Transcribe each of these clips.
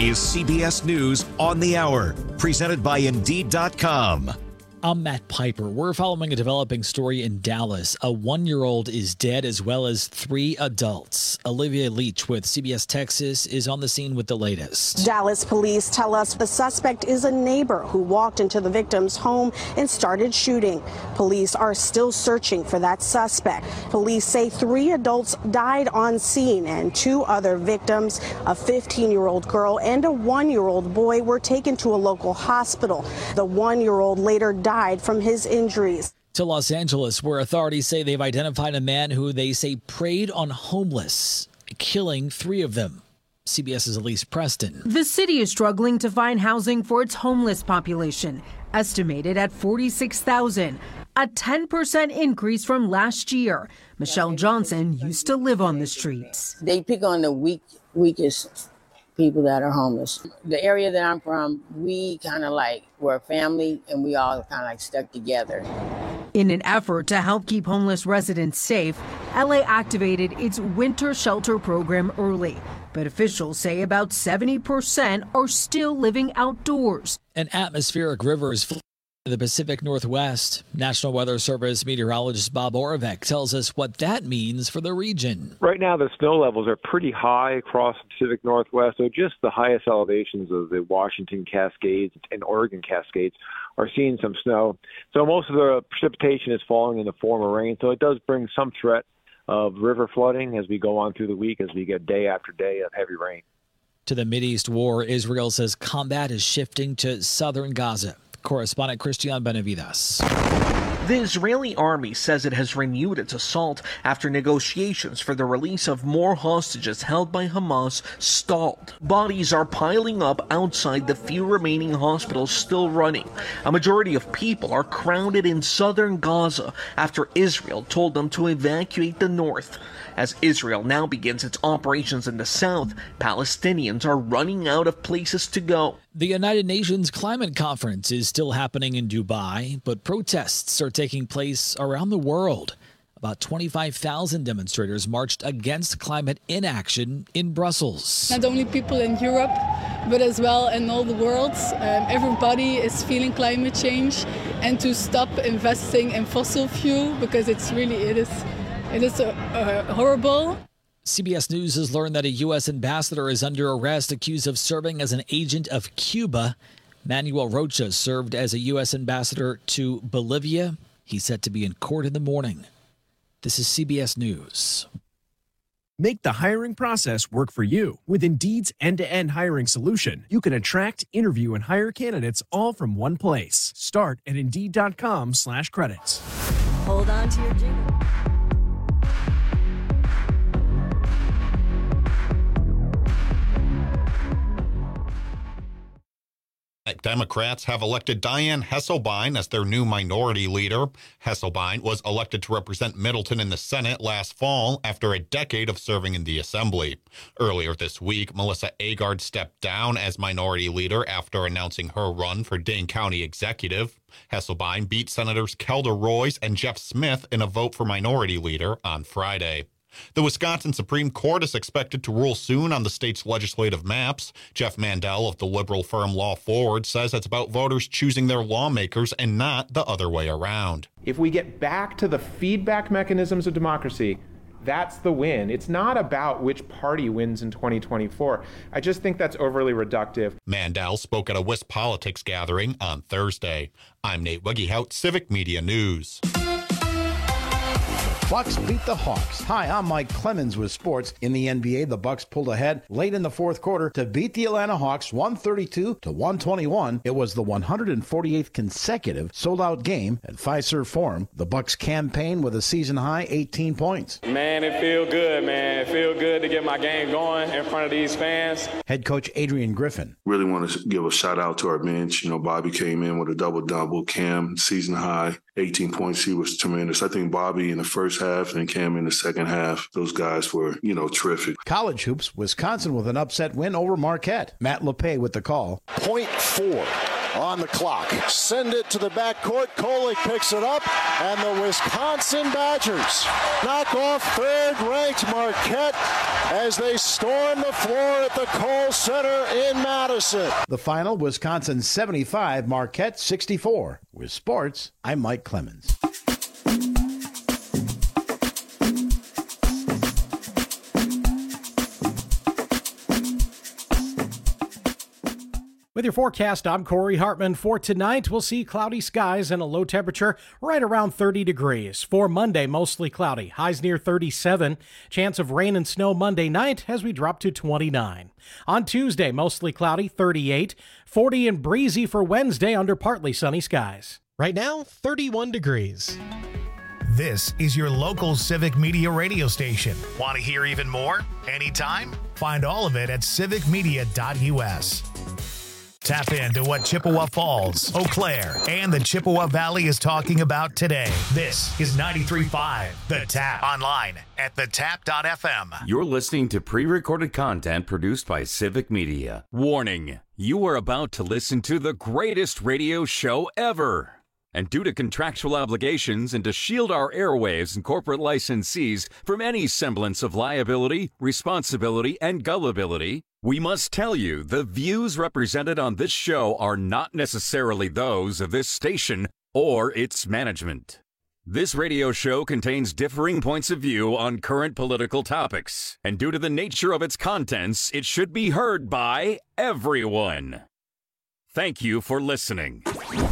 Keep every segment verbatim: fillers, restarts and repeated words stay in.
is C B S News on the Hour, presented by Indeed dot com. I'm Matt Piper. We're following a developing story in Dallas. A one-year-old is dead, as well as three adults. Olivia Leach with C B S Texas is on the scene with the latest. Dallas police tell us the suspect is a neighbor who walked into the victim's home and started shooting. Police are still searching for that suspect. Police say three adults died on scene and two other victims, a fifteen-year-old girl and a one-year-old boy, were taken to a local hospital. The one-year-old later died died from his injuries. To Los Angeles, where authorities say they've identified a man who they say preyed on homeless, killing three of them. CBS's Elise Preston. The city is struggling to find housing for its homeless population, estimated at forty-six thousand, a ten percent increase from last year. Michelle Johnson used to live on the streets. They pick on the weak, weakest people that are homeless. The area that I'm from, we kind of like, we're a family and we all kind of like stuck together. In an effort to help keep homeless residents safe, L A activated its winter shelter program early. But officials say about seventy percent are still living outdoors. An atmospheric river is flowing in the Pacific Northwest. National Weather Service meteorologist Bob Oravec tells us what that means for the region. Right now, the snow levels are pretty high across the Pacific Northwest, so just the highest elevations of the Washington Cascades and Oregon Cascades are seeing some snow. So most of the precipitation is falling in the form of rain, so it does bring some threat of river flooding as we go on through the week, as we get day after day of heavy rain. To the Mideast war, Israel says combat is shifting to southern Gaza. Correspondent Christian Benavides. The Israeli army says it has renewed its assault after negotiations for the release of more hostages held by Hamas stalled. Bodies are piling up outside the few remaining hospitals still running. A majority of people are crowded in southern Gaza after Israel told them to evacuate the north. As Israel now begins its operations in the south, Palestinians are running out of places to go. The United Nations Climate Conference is still happening in Dubai, but protests are taking place around the world. About twenty-five thousand demonstrators marched against climate inaction in Brussels. Not only people in Europe, but as well in all the world. Um, everybody is feeling climate change and to stop investing in fossil fuel, because it's really, it is, it is uh, uh, horrible. C B S News has learned that a U S ambassador is under arrest, accused of serving as an agent of Cuba. Manuel Rocha served as a U S ambassador to Bolivia. He's set to be in court in the morning. This is C B S News. Make the hiring process work for you. With Indeed's end-to-end hiring solution, you can attract, interview, and hire candidates all from one place. Start at Indeed.com slash credits. Hold on to your jingle. Democrats have elected Dianne Hesselbein as their new minority leader. Hesselbein was elected to represent Middleton in the Senate last fall after a decade of serving in the Assembly. Earlier this week, Melissa Agard stepped down as minority leader after announcing her run for Dane County executive. Hesselbein beat Senators Kelda Royce and Jeff Smith in a vote for minority leader on Friday. The Wisconsin Supreme Court is expected to rule soon on the state's legislative maps. Jeff Mandel of the liberal firm Law Forward says it's about voters choosing their lawmakers and not the other way around. If we get back to the feedback mechanisms of democracy, that's the win. It's not about which party wins in twenty twenty-four. I just think that's overly reductive. Mandel spoke at a Wisp Politics gathering on Thursday. I'm Nate Wiggyhout, Civic Media News. Bucks beat the Hawks. Hi, I'm Mike Clemens with sports. In the N B A, the Bucks pulled ahead late in the fourth quarter to beat the Atlanta Hawks one thirty-two to one twenty-one. It was the one hundred forty-eighth consecutive sold-out game at Fiserv Forum. The Bucks campaign with a season-high eighteen points. Man, it feel good, man. It feel good to get my game going in front of these fans. Head coach Adrian Griffin. Really want to give a shout-out to our bench. You know, Bobby came in with a double-double. Cam, season-high, eighteen points. He was tremendous. I think Bobby in the first half and Cam in the second half, those guys were, you know, terrific. College hoops, Wisconsin with an upset win over Marquette. Matt LePay with the call. Point four on the clock. Send it to the backcourt. Kolek picks it up, and the Wisconsin Badgers knock off third-ranked Marquette as they storm the floor at the Kohl Center in Madison. The final, Wisconsin seventy-five, Marquette sixty-four. With sports, I'm Mike Clemens. With your forecast, I'm Corey Hartman. For tonight, we'll see cloudy skies and a low temperature right around thirty degrees. For Monday, mostly cloudy, highs near thirty-seven. Chance of rain and snow Monday night as we drop to twenty-nine. On Tuesday, mostly cloudy, thirty-eight. forty and breezy for Wednesday under partly sunny skies. Right now, thirty-one degrees. This is your local Civic Media radio station. Want to hear even more? Anytime? Find all of it at civic media dot u s. Tap into what Chippewa Falls, Eau Claire, and the Chippewa Valley is talking about today. This is ninety-three point five The Tap. Online at the tap dot f m. You're listening to pre-recorded content produced by Civic Media. Warning, you are about to listen to the greatest radio show ever. And due to contractual obligations and to shield our airwaves and corporate licensees from any semblance of liability, responsibility, and gullibility, we must tell you the views represented on this show are not necessarily those of this station or its management. This radio show contains differing points of view on current political topics, and due to the nature of its contents, it should be heard by everyone. Thank you for listening.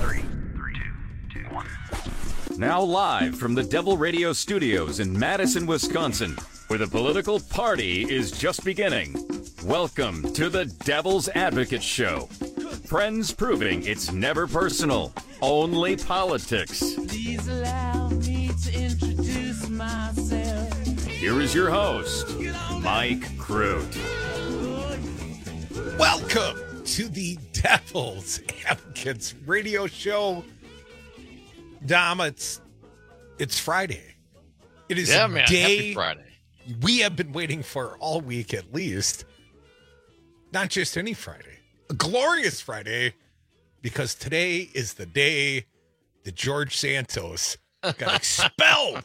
Now live from the Devil Radio Studios in Madison, Wisconsin, where the political party is just beginning. Welcome to the Devil's Advocate Show. Friends proving it's never personal, only politics. Please allow me to introduce myself. Here is your host, Mike Crute. Welcome to the Devil's Advocates Radio Show. Dom, it's it's Friday. It is yeah, a man. day Happy Friday. We have been waiting for all week at least. Not just any Friday, a glorious Friday, because today is the day that George Santos got expelled.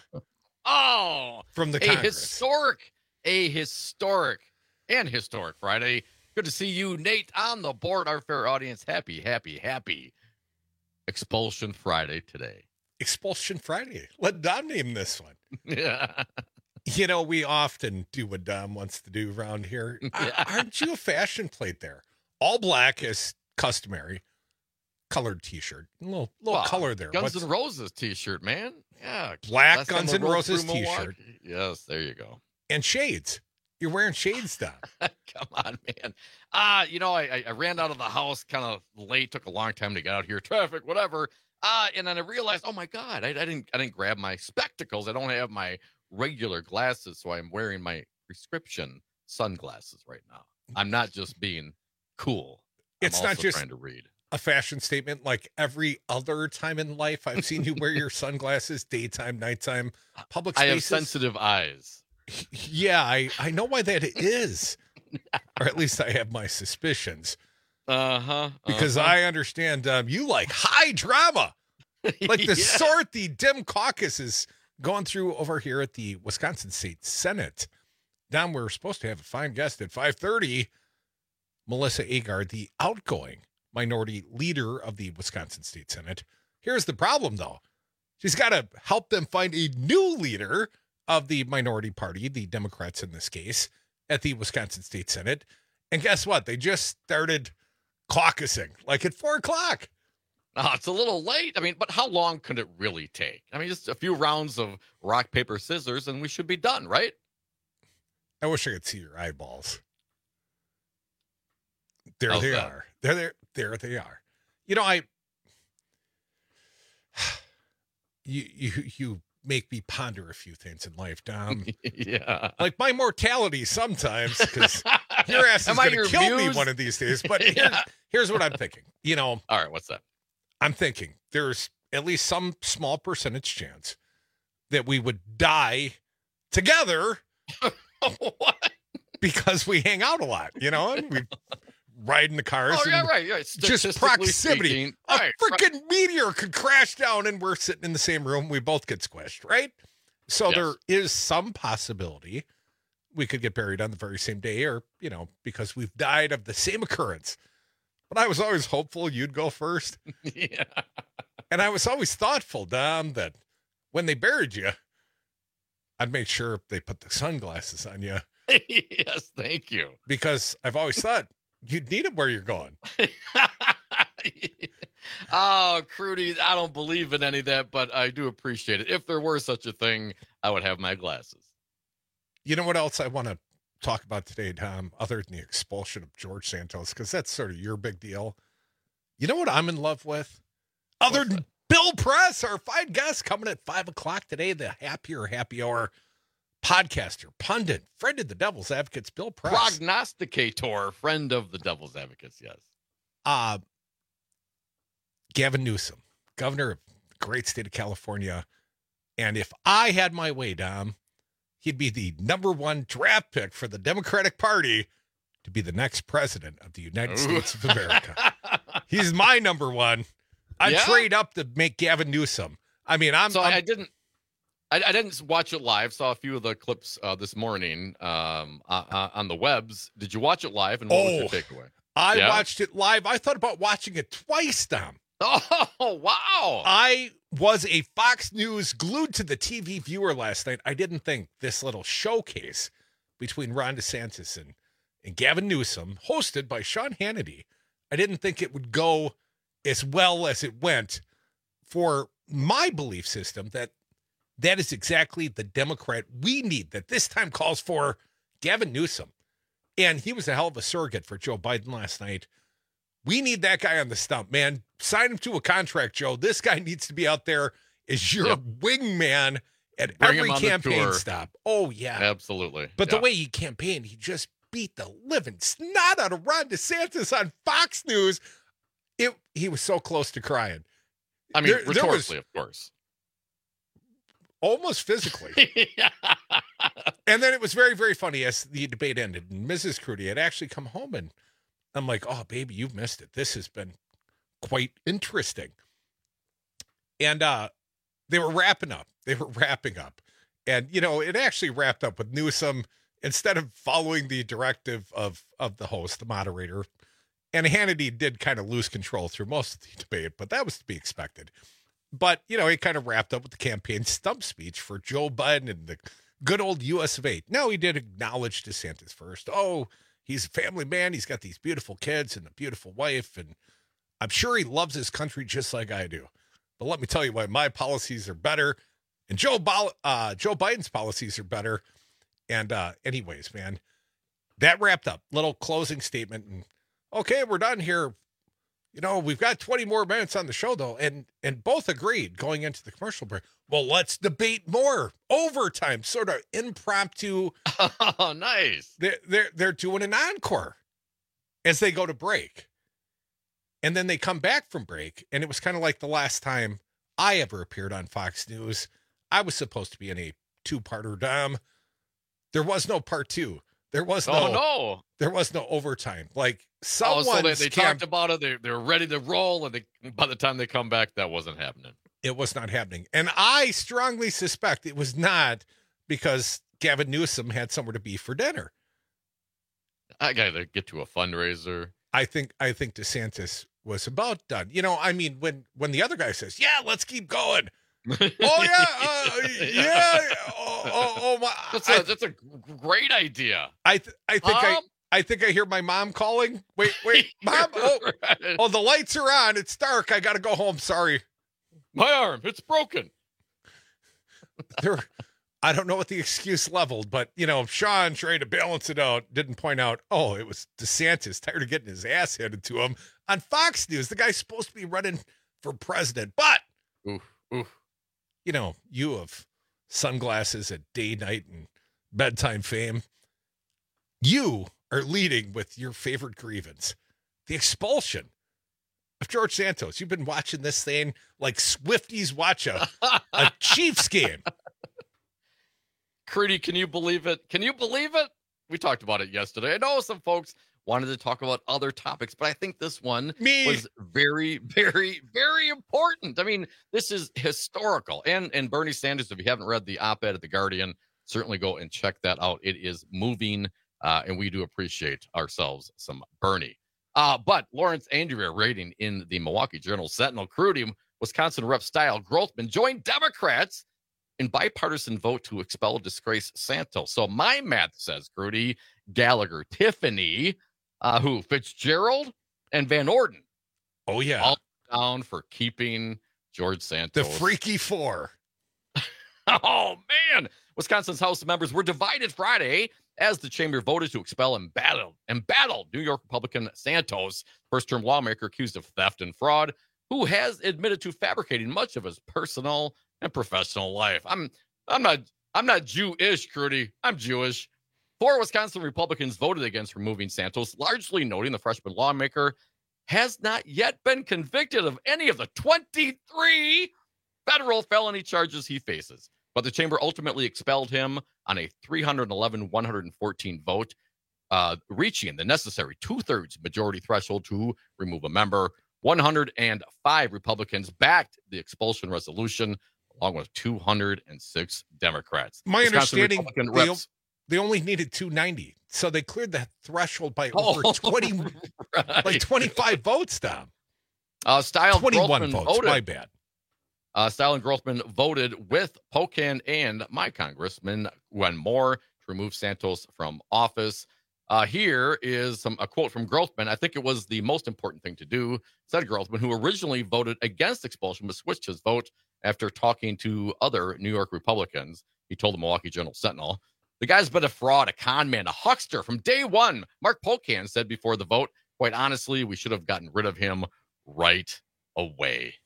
Oh, from the a Congress. historic, a historic and historic Friday. Good to see you, Nate, on the board. Our fair audience, happy, happy, happy. Expulsion Friday today. Expulsion Friday. Let Dom name this one. Yeah. You know, we often do what Dom wants to do around here. Yeah. Aren't you a fashion plate there? All black is customary. Colored T-shirt. A little, little well, color there. Guns What's... N' Roses T-shirt, man. Yeah. Black Last Guns N' Roses T-shirt. Yes, there you go. And shades. You're wearing shades, Dom. Come on, man. Uh, you know, I, I ran out of the house kind of late. Took a long time to get out here. Traffic, whatever. Uh, and then I realized, oh my God, I, I didn't I didn't grab my spectacles. I don't have my regular glasses, so I'm wearing my prescription sunglasses right now. I'm not just being cool. I'm it's not just trying to read. A fashion statement. Like every other time in life, I've seen you wear your sunglasses, daytime, nighttime, public spaces. I have sensitive eyes. Yeah, I, I know why that is. Or at least I have my suspicions. Uh-huh. uh-huh. Because I understand um, you like high drama. Like the yeah. sort the Dem caucus is going through over here at the Wisconsin State Senate. Dom, we're supposed to have a fine guest at five thirty. Melissa Agard, the outgoing minority leader of the Wisconsin State Senate. Here's the problem, though. She's got to help them find a new leader of the minority party, the Democrats in this case, at the Wisconsin State Senate. And guess what? They just started caucusing, like at four o'clock. Oh, it's a little late. I mean, but how long could it really take? I mean, just a few rounds of rock, paper, scissors, and we should be done, right? I wish I could see your eyeballs. There How's they that? are. There, there, there they are. You know, I, you, you, you make me ponder a few things in life, Dom. Yeah. Like my mortality sometimes, because your ass is going to kill muse? me one of these days. But Yeah. here's, here's what I'm thinking. You know, All right, what's that? I'm thinking there's at least some small percentage chance that we would die together What? because we hang out a lot, you know, and we ride in the cars. Oh, yeah, and right, right. Just proximity. Speaking, a right, freaking meteor could crash down and we're sitting in the same room. We both get squished, right? So Yes. there is some possibility we could get buried on the very same day, or, you know, because we've died of the same occurrence. But I was always hopeful you'd go first. Yeah. And I was always thoughtful, Dom, that when they buried you, I'd make sure they put the sunglasses on you. Yes, thank you. Because I've always thought you'd need them where you're going. Oh, Crudy, I don't believe in any of that, but I do appreciate it. If there were such a thing, I would have my glasses. You know what else I want to talk about today, Tom, other than the expulsion of George Santos, because that's sort of your big deal. You know what I'm in love with? Other What's than that? Bill Press, our fine guest, coming at five o'clock today, the Happier Happy Hour podcaster, pundit, friend of the Devil's Advocates, Bill Press. Prognosticator, friend of the Devil's Advocates, yes. Uh, Gavin Newsom, governor of the great state of California. And if I had my way, Dom, he'd be the number one draft pick for the Democratic Party to be the next president of the United Ooh. States of America. He's my number one. I'd Yeah? trade up to make Gavin Newsom. I mean, I'm. So I'm I didn't, I, I didn't watch it live. Saw a few of the clips uh, this morning um, uh, on the webs. Did you watch it live? And what Oh, was your takeaway? I Yeah? watched it live. I thought about watching it twice, Dom. Oh, wow. I was a Fox News glued to the T V viewer last night. I didn't think this little showcase between Ron DeSantis and, and Gavin Newsom, hosted by Sean Hannity, I didn't think it would go as well as it went for my belief system that that is exactly the Democrat we need, that this time calls for Gavin Newsom. And he was a hell of a surrogate for Joe Biden last night. We need that guy on the stump, man. Sign him to a contract, Joe. This guy needs to be out there as your Yep. wingman at Bring him every on the campaign tour. stop. Oh, yeah. Absolutely. But Yeah. the way he campaigned, he just beat the living snot out of Ron DeSantis on Fox News. It He was so close to crying. I mean, there- there was- rhetorically, of course. Almost physically. And then it was very, very funny as the debate ended. And Missus Crudy had actually come home, and I'm like, oh, baby, you've missed it. This has been quite interesting. And uh, they were wrapping up. They were wrapping up. And, you know, it actually wrapped up with Newsom, instead of following the directive of, of the host, the moderator. And Hannity did kind of lose control through most of the debate, but that was to be expected. But, you know, he kind of wrapped up with the campaign stump speech for Joe Biden and the good old U S of A. Now, he did acknowledge DeSantis first. Oh, he's a family man. He's got these beautiful kids and a beautiful wife. And I'm sure he loves his country just like I do. But let me tell you why my policies are better. And Joe, Bol- uh, Joe Biden's policies are better. And uh, anyways, man, that wrapped up. Little closing statement. And okay, we're done here. You know, we've got twenty more minutes on the show, though, and and both agreed going into the commercial break. Well, let's debate more. Overtime, sort of impromptu. Oh, nice. They're, they're, they're doing an encore as they go to break. And then they come back from break, and it was kind of like the last time I ever appeared on Fox News. I was supposed to be in a two-parter, Dom. There was no part two. There was no, Oh, no. there was no overtime. Like, Oh, someone so they, they talked about it. They, they're ready to roll, and they, by the time they come back, that wasn't happening. It was not happening. And I strongly suspect it was not because Gavin Newsom had somewhere to be for dinner. I got to get to a fundraiser. I think I think DeSantis was about done. You know, I mean, when when the other guy says, "Yeah, let's keep going." oh yeah, uh, yeah. Oh, oh, oh my. That's I, a, that's a g- great idea. I th- I think I Um, I think I hear my mom calling. Wait, wait, mom. Oh, oh, the lights are on. It's dark. I got to go home. Sorry. My arm, it's broken. There, I don't know what the excuse leveled, but you know, Sean trying to balance it out didn't point out. Oh, it was DeSantis tired of getting his ass handed to him on Fox News. The guy's supposed to be running for president, but oof, oof. You know, you of sunglasses at day, night, and bedtime fame, you are leading with your favorite grievance, the expulsion of George Santos. You've been watching this thing like Swifties watch a, a Chiefs game. Crudy, can you believe it? Can you believe it? We talked about it yesterday. I know some folks wanted to talk about other topics, but I think this one Me. was very, very, very important. I mean, this is historical. And and Bernie Sanders, if you haven't read the op-ed at The Guardian, certainly go and check that out. It is moving, uh, and we do appreciate ourselves some Bernie. Uh, but Lawrence Andrea rating in the Milwaukee Journal Sentinel, Crudy, Wisconsin Rep Style Grothman joined Democrats in bipartisan vote to expel disgraced Santos. So my math says, Crudy, Gallagher, Tiffany, uh, who, Fitzgerald, and Van Orden. Oh, yeah. All down for keeping George Santos. The Freaky Four. Oh, man. Wisconsin's House members were divided Friday as the chamber voted to expel embattled, embattled New York Republican Santos, first-term lawmaker accused of theft and fraud, who has admitted to fabricating much of his personal and professional life. I'm I'm not I'm not Jewish, Crudy. I'm Jewish. Four Wisconsin Republicans voted against removing Santos, largely noting the freshman lawmaker has not yet been convicted of any of the twenty-three federal felony charges he faces. But the chamber ultimately expelled him on a three hundred eleven one hundred fourteen vote, uh, reaching the necessary two-thirds majority threshold to remove a member. one hundred five Republicans backed the expulsion resolution, along with two hundred six Democrats. My Wisconsin understanding, Republican they, reps, they only needed two ninety, so they cleared the threshold by Oh, over twenty, right. like twenty-five votes, Tom. uh, Style twenty-one Grothman votes, voted. my bad. Uh, Style and Grothman voted with Pocan and my Congressman Gwen Moore to remove Santos from office. Uh, here is some a quote from Grothman. I think it was the most important thing to do, said Grothman, who originally voted against expulsion but switched his vote after talking to other New York Republicans. He told the Milwaukee Journal Sentinel, the guy's been a fraud, a con man, a huckster from day one. Mark Pocan said before the vote, quite honestly, we should have gotten rid of him right away.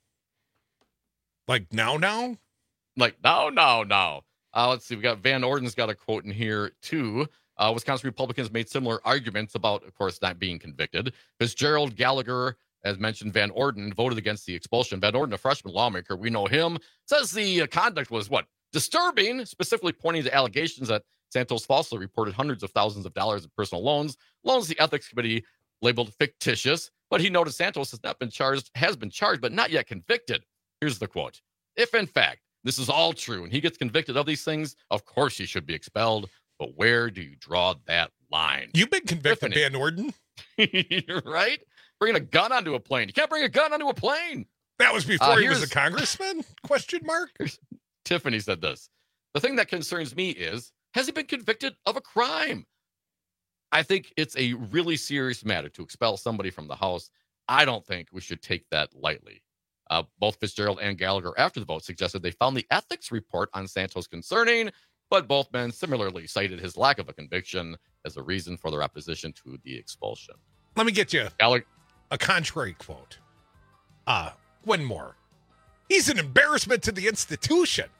Like now, now? Like, no, no, no. Uh, let's see. We got Van Orden's got a quote in here, too. Uh, Wisconsin Republicans made similar arguments about, of course, not being convicted. Fitzgerald, Gallagher, as mentioned, Van Orden voted against the expulsion. Van Orden, a freshman lawmaker, we know him, says the uh, conduct was, what, disturbing, specifically pointing to allegations that Santos falsely reported hundreds of thousands of dollars in personal loans, loans the ethics committee labeled fictitious. But he noted Santos has not been charged, has been charged, but not yet convicted. Here's the quote. If, in fact, this is all true and he gets convicted of these things, of course he should be expelled. But where do you draw that line? You've been convicted, Tiffany. Van Orden. Right? Bringing a gun onto a plane. You can't bring a gun onto a plane. That was before Uh, he was a here's- congressman? Question mark. Tiffany said this. The thing that concerns me is, has he been convicted of a crime? I think it's a really serious matter to expel somebody from the House. I don't think we should take that lightly. Uh, both Fitzgerald and Gallagher, after the vote, suggested they found the ethics report on Santos concerning, but both men similarly cited his lack of a conviction as a reason for their opposition to the expulsion. Let me get you Gallagher, a contrary quote. Uh, Gwen Moore. He's an embarrassment to the institution.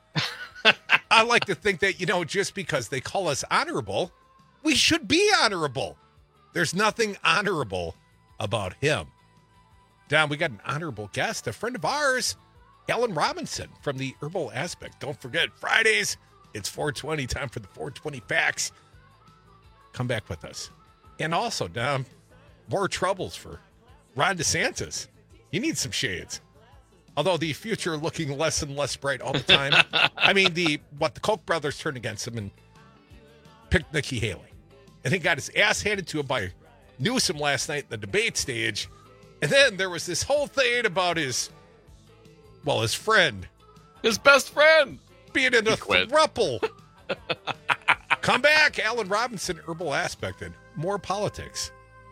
I like to think that, you know, just because they call us honorable, we should be honorable. There's nothing honorable about him. Don, we got an honorable guest, a friend of ours, Alan Robinson from the Herbal Aspect. Don't forget, Fridays, it's four twenty, time for the four twenty facts. Come back with us. And also, Don, more troubles for Ron DeSantis. He needs some shades. Although the future looking less and less bright all the time. I mean, the what the Koch brothers turned against him and picked Nikki Haley. And he got his ass handed to him by Newsom last night in the debate stage. And then there was this whole thing about his, well, his friend. His best friend. Being in a quit. throuple. Come back, Alan Robinson, Herbal Aspect, and more politics.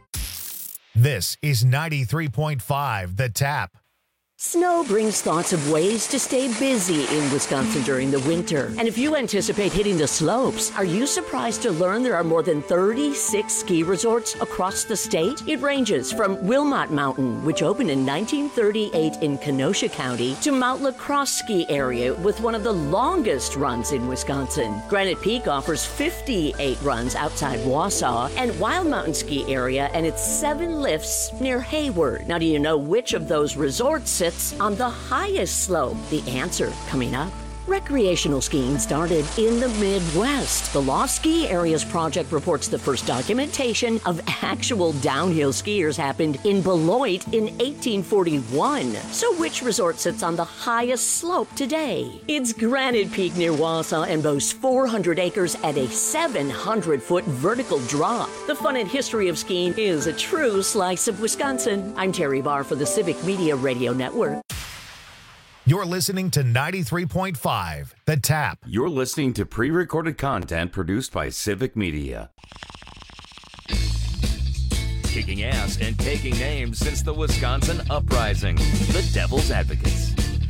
This is ninety-three point five The Tap. Snow brings thoughts of ways to stay busy in Wisconsin during the winter. And if you anticipate hitting the slopes, are you surprised to learn there are more than thirty-six ski resorts across the state? It ranges from Wilmot Mountain, which opened in nineteen thirty-eight in Kenosha County, to Mount LaCrosse Ski Area with one of the longest runs in Wisconsin. Granite Peak offers fifty-eight runs outside Wausau, and Wild Mountain Ski Area and its seven lifts near Hayward. Now, do you know which of those resorts sits on the highest slope? The answer coming up. Recreational skiing started in the Midwest. The Lost Ski Areas Project reports the first documentation of actual downhill skiers happened in Beloit in eighteen forty-one. So which resort sits on the highest slope today? It's Granite Peak near Wausau and boasts four hundred acres at a seven hundred foot vertical drop. The fun and history of skiing is a true slice of Wisconsin. I'm Terry Barr for the Civic Media Radio Network. You're listening to ninety-three point five, The Tap. You're listening to pre-recorded content produced by Civic Media. Kicking ass and taking names since the Wisconsin Uprising. The Devil's Advocates.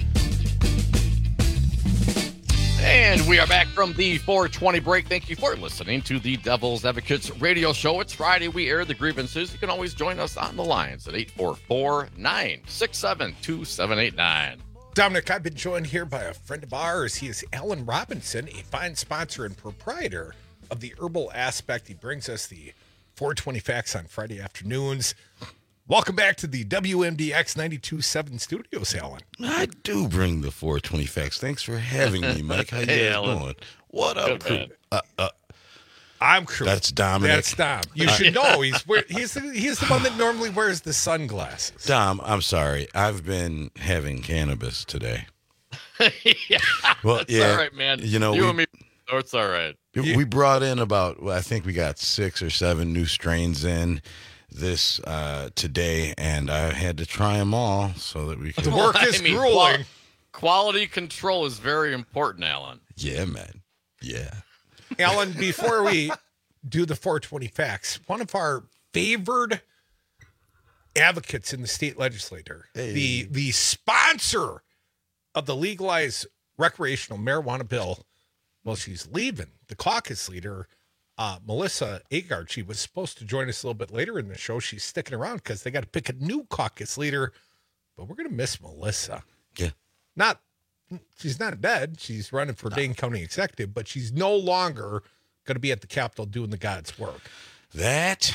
And we are back from the four twenty break. Thank you for listening to the Devil's Advocates radio show. It's Friday. We air the grievances. You can always join us on the lines at eight four four, nine six seven, two seven eight nine. Dominic, I've been joined here by a friend of ours. He is Alan Robinson, a fine sponsor and proprietor of the Herbal Aspect. He brings us the four twenty Facts on Friday afternoons. Welcome back to the W M D X ninety-two point seven studios, Alan. I do bring the four twenty Facts. Thanks for having me, Mike. How you Hey, guys Alan. doing? What up, Good, crew? man. Uh, uh, I'm crew. That's Dominic. That's Dom. You should know he's wear, he's the, he's the one that normally wears the sunglasses. Dom, I'm sorry. I've been having cannabis today. yeah, Well, it's yeah, all right, man. you know, you we- and me, oh, it's all right. We brought in about, well, I think we got six or seven new strains in this uh, today, and I had to try them all so that we could. The work is I mean, grueling. qual- quality control is very important, Alan. Yeah, man. Yeah. Alan, before we do the four twenty Facts, one of our favored advocates in the state legislature, Hey. the the sponsor of the legalized recreational marijuana bill, well, she's leaving. The caucus leader, uh, Melissa Agard, she was supposed to join us a little bit later in the show. She's sticking around because they got to pick a new caucus leader, but we're going to miss Melissa. Yeah. Not, she's not dead. She's running for Dane County Executive, but she's no longer going to be at the Capitol doing the God's work. That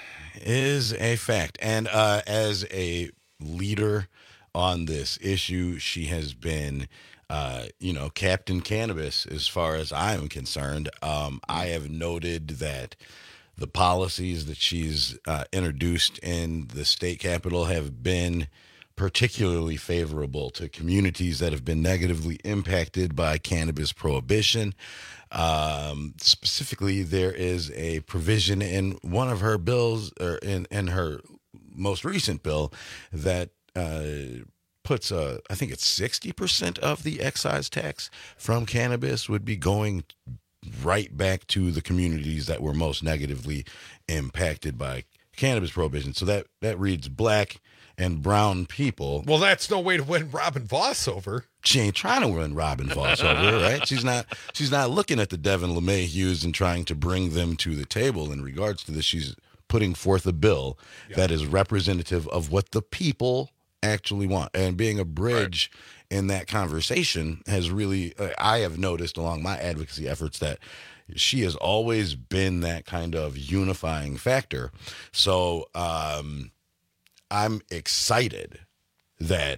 is a fact. And uh, as a leader on this issue, she has been, uh, you know, Captain Cannabis as far as I am concerned. Um, I have noted that the policies that she's uh, introduced in the state capitol have been particularly favorable to communities that have been negatively impacted by cannabis prohibition. Um, specifically, there is a provision in one of her bills, or in, in her most recent bill, that uh, puts a, I think it's sixty percent of the excise tax from cannabis would be going right back to the communities that were most negatively impacted by cannabis prohibition. So that, that reads black and brown people. Well, that's no way to win Robin Voss over. She ain't trying to win Robin Voss over, right? She's not. She's not looking at the Devin LeMahieu's and trying to bring them to the table in regards to this. She's putting forth a bill Yeah. that is representative of what the people actually want, and being a bridge right. in that conversation has really. Uh, I have noticed along my advocacy efforts that she has always been that kind of unifying factor. So. Um, I'm excited that,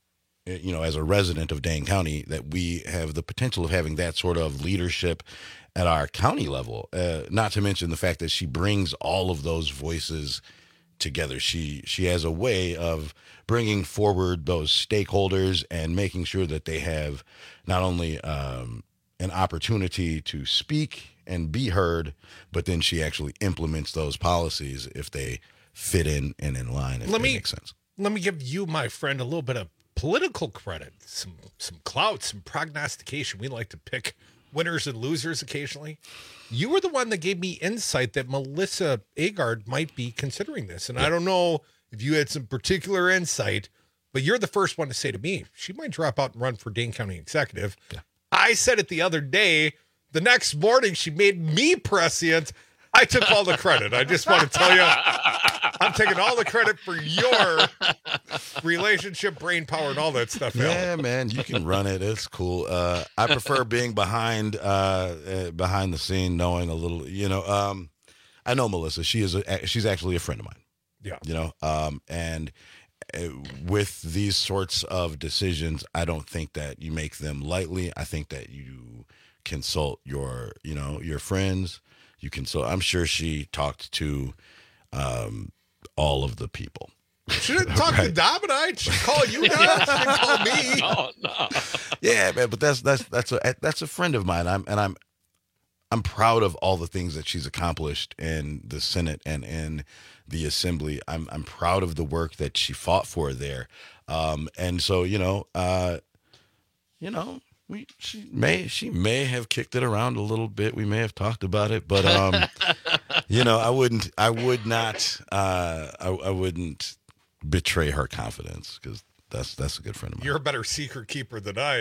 you know, as a resident of Dane County, that we have the potential of having that sort of leadership at our county level. Uh, not to mention the fact that she brings all of those voices together. She she has a way of bringing forward those stakeholders and making sure that they have not only um, an opportunity to speak and be heard, but then she actually implements those policies if they fit in and in line, if Let that me- makes sense. Let me give you, my friend, a little bit of political credit, some some clout, some prognostication. We like to pick winners and losers occasionally. You were the one that gave me insight that Melissa Agard might be considering this. And I don't know if you had some particular insight, but you're the first one to say to me, she might drop out and run for Dane County Executive. Yeah. I said it the other day. The next morning, she made me prescient. I took all the credit. I just want to tell you, I'm taking all the credit for your relationship, brain power, and all that stuff. Alan. Yeah, man, you can run it. It's cool. Uh, I prefer being behind, uh, uh, behind the scene, knowing a little. You know, um, I know Melissa. She is. A, she's actually a friend of mine. Yeah. You know, um, and with these sorts of decisions, I don't think that you make them lightly. I think that you consult your, you know, your friends. You consult. I'm sure she talked to um, all of the people. She didn't talk right. to Dominic. She called you guys. She didn't call me. Oh no. Yeah, man, but that's that's that's a that's a friend of mine. I'm and I'm I'm proud of all the things that she's accomplished in the Senate and in the Assembly. I'm I'm proud of the work that she fought for there. Um, and so, you know, uh, you know, we she may she may have kicked it around a little bit. We may have talked about it, but um, you know, I wouldn't I would not uh, I, I wouldn't betray her confidence, because that's that's a good friend of mine. You're a better secret keeper than I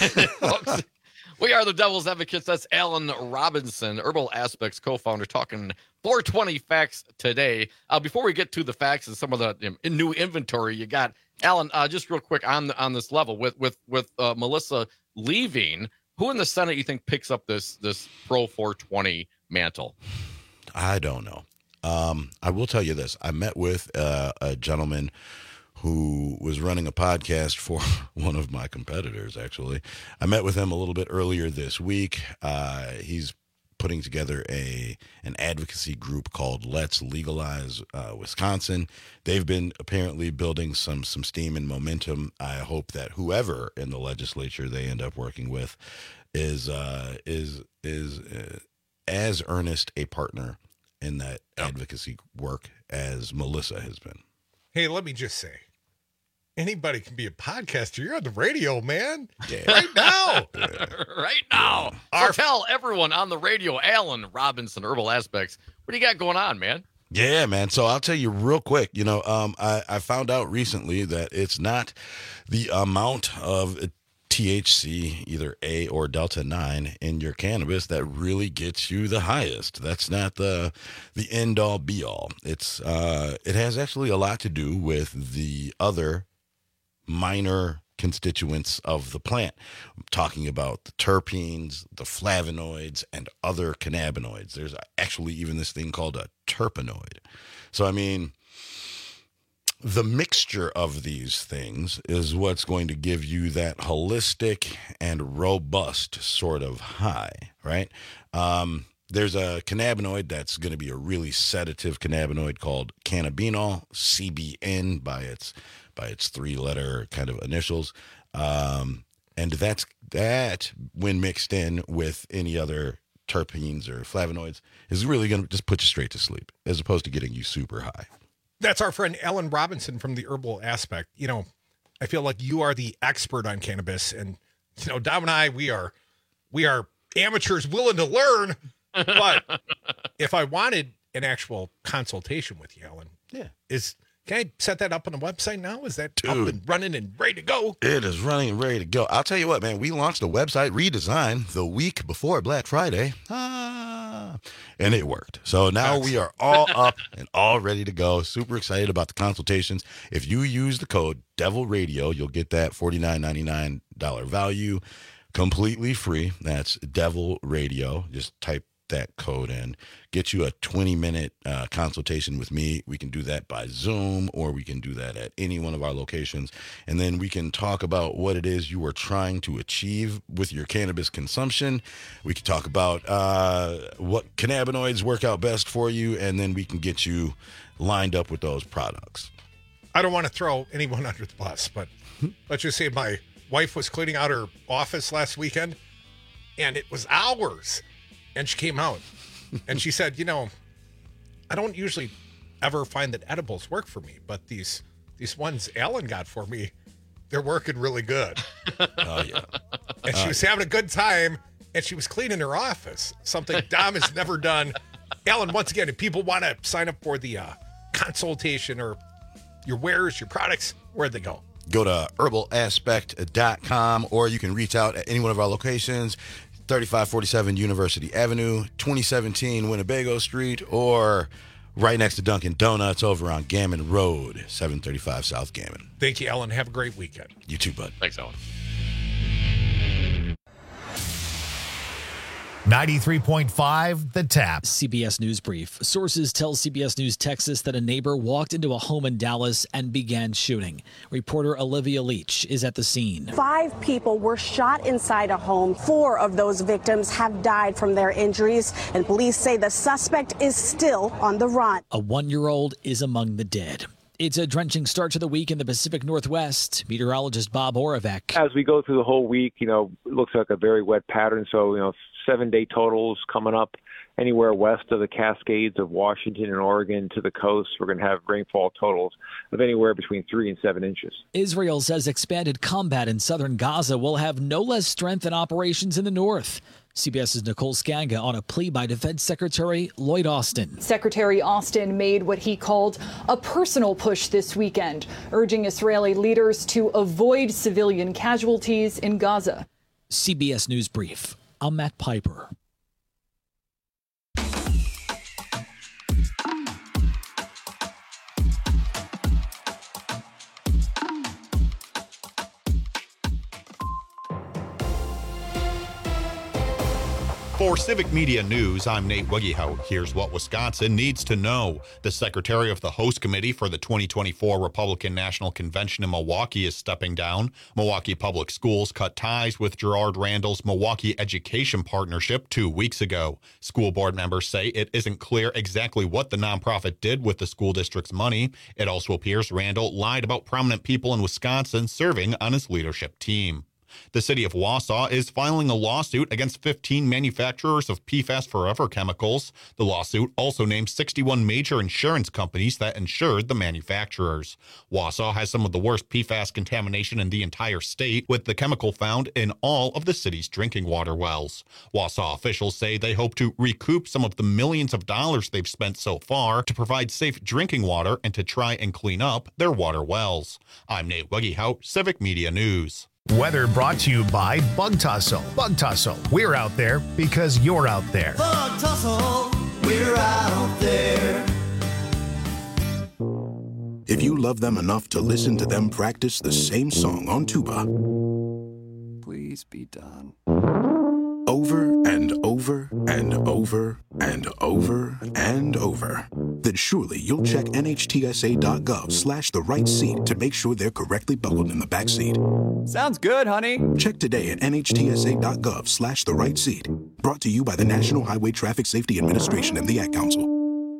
am. We are the Devil's Advocates. That's Alan Robinson, Herbal Aspects co-founder, talking four twenty facts today. Uh, before we get to the facts and some of the um, new inventory you got, Alan, uh, just real quick on the, on this level with with with uh, Melissa leaving, who in the Senate you think picks up this this pro four twenty mantle? I don't know. Um, I will tell you this. I met with uh, a gentleman who was running a podcast for one of my competitors, actually. I met with him a little bit earlier this week. Uh, he's putting together a an advocacy group called Let's Legalize uh, Wisconsin. They've been apparently building some some steam and momentum. I hope that whoever in the legislature they end up working with is uh, is is uh, as earnest a partner in that advocacy work as Melissa has been. Hey, let me just say, anybody can be a podcaster. You're on the radio, man. Yeah. Right now. Yeah. Right now. Our- So tell everyone on the radio, Alan Robinson, Herbal Aspects, what do you got going on, man? Yeah, man. So I'll tell you real quick, you know, um, I, I found out recently that it's not the amount of T H C, either A or Delta nine in your cannabis that really gets you the highest. That's not the the end all be all. It's uh, it has actually a lot to do with the other minor constituents of the plant. I'm talking about the terpenes, the flavonoids, and other cannabinoids. There's actually even this thing called a terpenoid. So, I mean, the mixture of these things is what's going to give you that holistic and robust sort of high, right? Um, there's a cannabinoid that's going to be a really sedative cannabinoid called cannabinol, C B N by its by its three-letter kind of initials, um, and that's that when mixed in with any other terpenes or flavonoids is really going to just put you straight to sleep, as opposed to getting you super high. That's our friend Alan Robinson from the Herbal Aspect. You know, I feel like you are the expert on cannabis, and you know, Dom and I, we are we are amateurs willing to learn. But if I wanted an actual consultation with you, Alan, yeah, is can I set that up on the website now? Is that Dude, up and running and ready to go? It is running and ready to go. I'll tell you what, man, we launched a website redesign the week before Black Friday. Ah, and it worked. So now we are all up and all ready to go. Super excited about the consultations. If you use the code Devil Radio, you'll get that forty-nine ninety-nine value completely free. That's Devil Radio. Just type that code in, get you a twenty minute uh, consultation with me. We can do that by Zoom, or we can do that at any one of our locations, and then we can talk about what it is you are trying to achieve with your cannabis consumption. We can talk about uh, what cannabinoids work out best for you, and then we can get you lined up with those products. I don't want to throw anyone under the bus, but let's just say my wife was cleaning out her office last weekend, and it was hours. And she came out and she said, you know, I don't usually ever find that edibles work for me, but these these ones Alan got for me, they're working really good. Oh, yeah. And she uh, was having a good time, and she was cleaning her office, something Dom has never done. Alan, once again, if people want to sign up for the uh, consultation or your wares, your products, where'd they go? Go to herbal aspect dot com, or you can reach out at any one of our locations. thirty-five forty-seven University Avenue, twenty seventeen Winnebago Street, or right next to Dunkin' Donuts over on Gammon Road, seven thirty-five South Gammon. Thank you, Alan. Have a great weekend. You too, bud. Thanks, Alan. ninety-three point five The Tap. C B S News Brief. Sources tell C B S News Texas that a neighbor walked into a home in Dallas and began shooting. Reporter Olivia Leach is at the scene. Five people were shot inside a home. Four of those victims have died from their injuries, and police say the suspect is still on the run. A one-year-old is among the dead. It's a drenching start to the week in the Pacific Northwest. Meteorologist Bob Oravec. As we go through the whole week, you know, it looks like a very wet pattern. So, you know, seven-day totals coming up anywhere west of the Cascades of Washington and Oregon to the coast. We're going to have rainfall totals of anywhere between three and seven inches. Israel says expanded combat in southern Gaza will have no less strength than operations in the north. CBS's Nicole Skanga on a plea by Defense Secretary Lloyd Austin. Secretary Austin made what he called a personal push this weekend, urging Israeli leaders to avoid civilian casualties in Gaza. C B S News Brief. I'm Matt Piper. For Civic Media News, I'm Nate Wiggyhout. Here's what Wisconsin needs to know. The secretary of the host committee for the twenty twenty-four Republican National Convention in Milwaukee is stepping down. Milwaukee Public Schools cut ties with Gerard Randall's Milwaukee Education Partnership two weeks ago. School board members say it isn't clear exactly what the nonprofit did with the school district's money. It also appears Randall lied about prominent people in Wisconsin serving on his leadership team. The city of Wausau is filing a lawsuit against fifteen manufacturers of P FAS Forever chemicals. The lawsuit also names sixty-one major insurance companies that insured the manufacturers. Wausau has some of the worst P FAS contamination in the entire state, with the chemical found in all of the city's drinking water wells. Wausau officials say they hope to recoup some of the millions of dollars they've spent so far to provide safe drinking water and to try and clean up their water wells. I'm Nate Wiggyhout, Civic Media News. Weather brought to you by Bug Tussle. Bug Tussle, we're out there because you're out there. Bug Tussle, we're out there. If you love them enough to listen to them practice the same song on tuba, please be done. Over and over and over and over and over, then surely you'll check nhtsa.gov slash the right seat to make sure they're correctly buckled in the back seat. Sounds good, honey. Check today at nhtsa.gov slash the right seat. Brought to you by the National Highway Traffic Safety Administration and the Ad Council.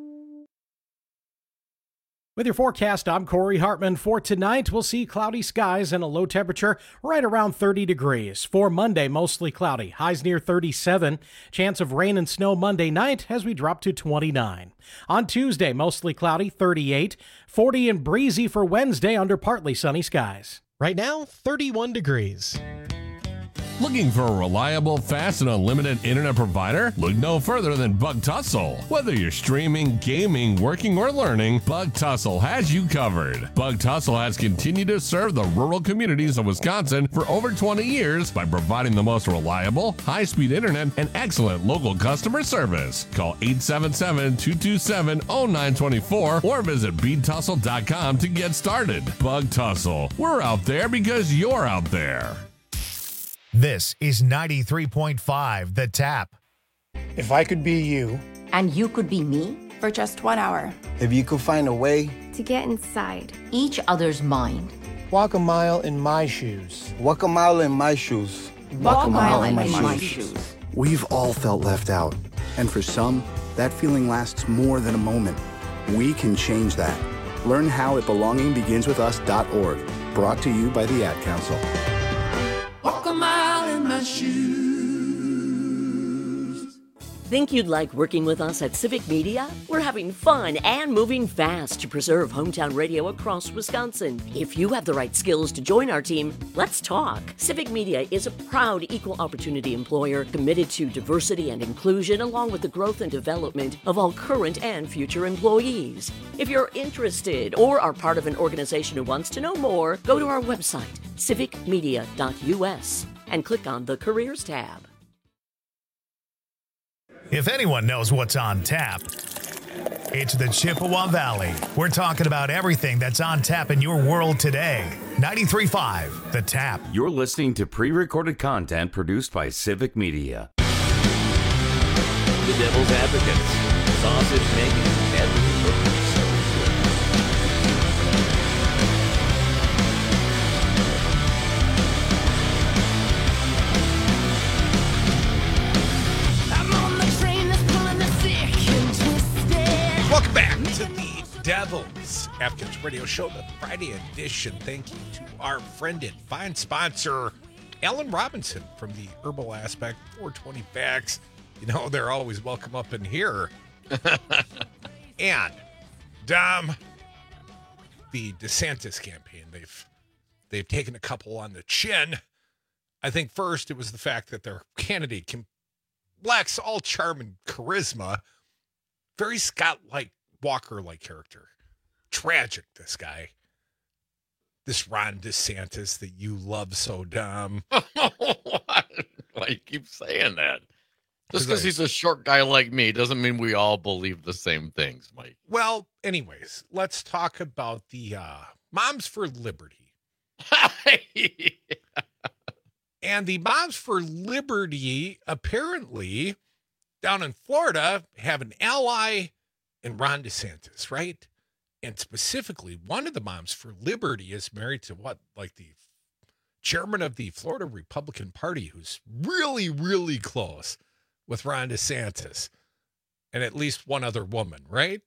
With your forecast, I'm Corey Hartman. For tonight, we'll see cloudy skies and a low temperature right around thirty degrees. For Monday, mostly cloudy, highs near thirty-seven. Chance of rain and snow Monday night as we drop to twenty-nine. On Tuesday, mostly cloudy, thirty-eight. forty and breezy for Wednesday under partly sunny skies. Right now, thirty-one degrees. Looking for a reliable, fast, and unlimited internet provider? Look no further than Bug Tussle. Whether you're streaming, gaming, working, or learning, Bug Tussle has you covered. Bug Tussle has continued to serve the rural communities of Wisconsin for over twenty years by providing the most reliable, high-speed internet and excellent local customer service. Call eight seven seven, two two seven, zero nine two four or visit bead tussle dot com to get started. Bug Tussle. We're out there because you're out there. This is ninety-three point five The Tap. If I could be you. And you could be me for just one hour. If you could find a way. To get inside each other's mind. Walk a mile in my shoes. Walk a mile in my shoes. Walk, Walk a mile, mile in, in my, my shoes. shoes. We've all felt left out. And for some, that feeling lasts more than a moment. We can change that. Learn how at belonging begins with us dot org. Brought to you by the Ad Council. Walk a mile in my shoes. Think you'd like working with us at Civic Media? We're having fun and moving fast to preserve hometown radio across Wisconsin. If you have the right skills to join our team, let's talk. Civic Media is a proud equal opportunity employer committed to diversity and inclusion along with the growth and development of all current and future employees. If you're interested or are part of an organization who wants to know more, go to our website, civic media dot u s, and click on the Careers tab. If anyone knows what's on tap, it's the Chippewa Valley. We're talking about everything that's on tap in your world today. ninety-three point five The Tap. You're listening to pre-recorded content produced by Civic Media. The Devil's Advocates. Sausage making never looked so Welcome back to the Devil's Advocates Radio Show, the Friday edition. Thank you to our friend and fine sponsor, Alan Robinson from the Herbal Aspect, four twenty Facts. You know, they're always welcome up in here. And, Dom, the DeSantis campaign, they've they've taken a couple on the chin. I think first it was the fact that their candidate can, lacks all charm and charisma. Very Scott-like, Walker-like character. Tragic, this guy. This Ron DeSantis that you love so dumb. Why you keep saying that? Just because he's a short guy like me doesn't mean we all believe the same things, Mike. Well, anyways, let's talk about the uh, Moms for Liberty. And the Moms for Liberty, apparently, down in Florida, have an ally in Ron DeSantis, right? And specifically, one of the Moms for Liberty is married to what, like the chairman of the Florida Republican Party, who's really, really close with Ron DeSantis, and at least one other woman, right?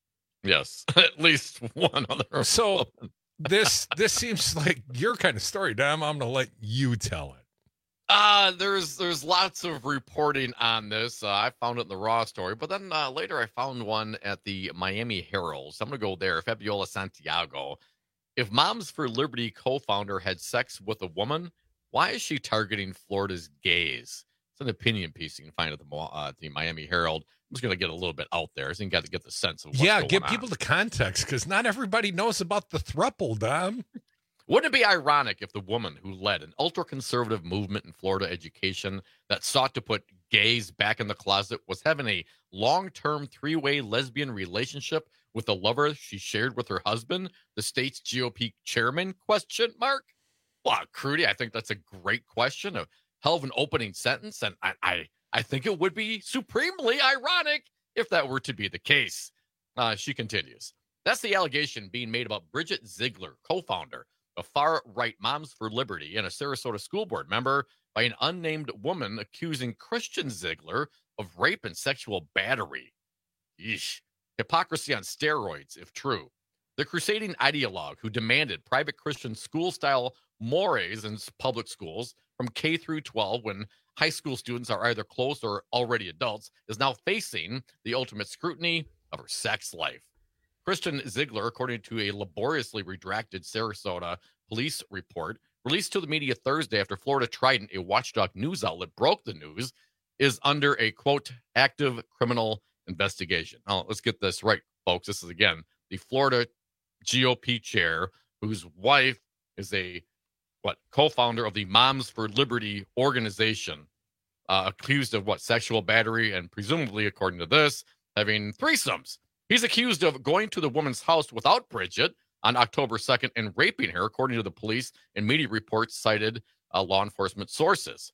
Yes, at least one other. So this this seems like your kind of story, Dom. I'm going to let you tell it. Uh, there's there's lots of reporting on this. Uh, I found it in the Raw story, but then uh, later I found one at the Miami Herald. So I'm going to go there. Fabiola Santiago. If Moms for Liberty co-founder had sex with a woman, why is she targeting Florida's gays? It's an opinion piece you can find at the, uh, the Miami Herald. I'm just going to get a little bit out there so you got to get the sense of what's yeah, going give on. people the context, because not everybody knows about the throuple, Dom. Wouldn't it be ironic if the woman who led an ultra-conservative movement in Florida education that sought to put gays back in the closet was having a long-term three-way lesbian relationship with a lover she shared with her husband, the state's G O P chairman? Question mark. Well, Crudy, I think that's a great question, a hell of an opening sentence, and I, I, I think it would be supremely ironic if that were to be the case. Uh, she continues. That's the allegation being made about Bridget Ziegler, co-founder a far-right Moms for Liberty and a Sarasota school board member, by an unnamed woman accusing Christian Ziegler of rape and sexual battery. Yeesh. Hypocrisy on steroids, if true. The crusading ideologue who demanded private Christian school-style mores in public schools from K through twelve when high school students are either close or already adults is now facing the ultimate scrutiny of her sex life. Christian Ziegler, according to a laboriously redacted Sarasota police report released to the media Thursday after Florida Trident, a watchdog news outlet, broke the news, is under a, quote, active criminal investigation. Now, let's get this right, folks. This is, again, the Florida G O P chair, whose wife is a, what, co-founder of the Moms for Liberty organization, uh, accused of, what, sexual battery and presumably, according to this, having threesomes. He's accused of going to the woman's house without Bridget on October second and raping her, according to the police and media reports cited uh, law enforcement sources.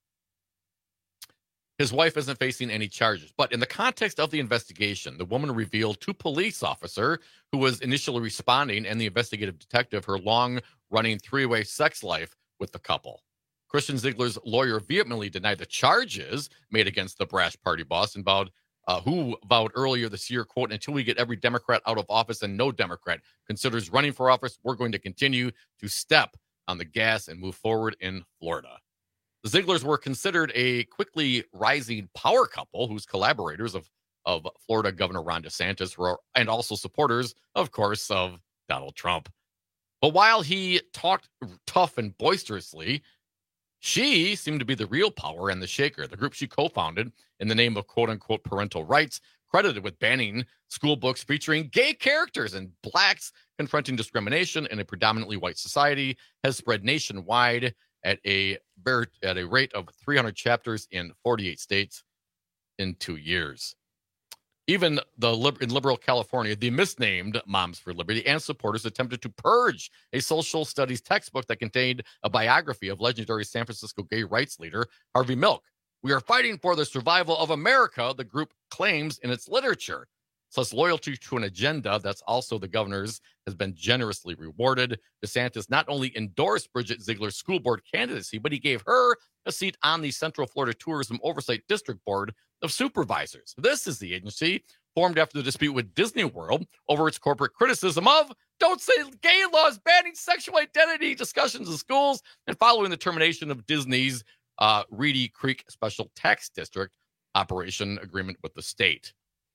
His wife isn't facing any charges, but in the context of the investigation, the woman revealed to police officer who was initially responding and the investigative detective her long-running three-way sex life with the couple. Christian Ziegler's lawyer vehemently denied the charges made against the brash party boss and vowed Uh, who vowed earlier this year, quote, until we get every Democrat out of office and no Democrat considers running for office, we're going to continue to step on the gas and move forward in Florida. The Zieglers were considered a quickly rising power couple whose collaborators of, of Florida Governor Ron DeSantis were, and also supporters, of course, of Donald Trump. But while he talked tough and boisterously, she seemed to be the real power and the shaker. The group she co-founded in the name of quote-unquote parental rights, credited with banning school books featuring gay characters and blacks confronting discrimination in a predominantly white society, has spread nationwide at a at a rate of three hundred chapters in forty-eight states in two years. Even the in liberal California, the misnamed Moms for Liberty and supporters attempted to purge a social studies textbook that contained a biography of legendary San Francisco gay rights leader Harvey Milk. We are fighting for the survival of America, the group claims in its literature. Such loyalty to an agenda that's also the governor's has been generously rewarded. DeSantis not only endorsed Bridget Ziegler's school board candidacy, but he gave her a seat on the Central Florida Tourism Oversight District Board of Supervisors. This is the agency formed after the dispute with Disney World over its corporate criticism of don't say gay laws banning sexual identity discussions in schools and following the termination of Disney's uh, Reedy Creek Special Tax District operation agreement with the state.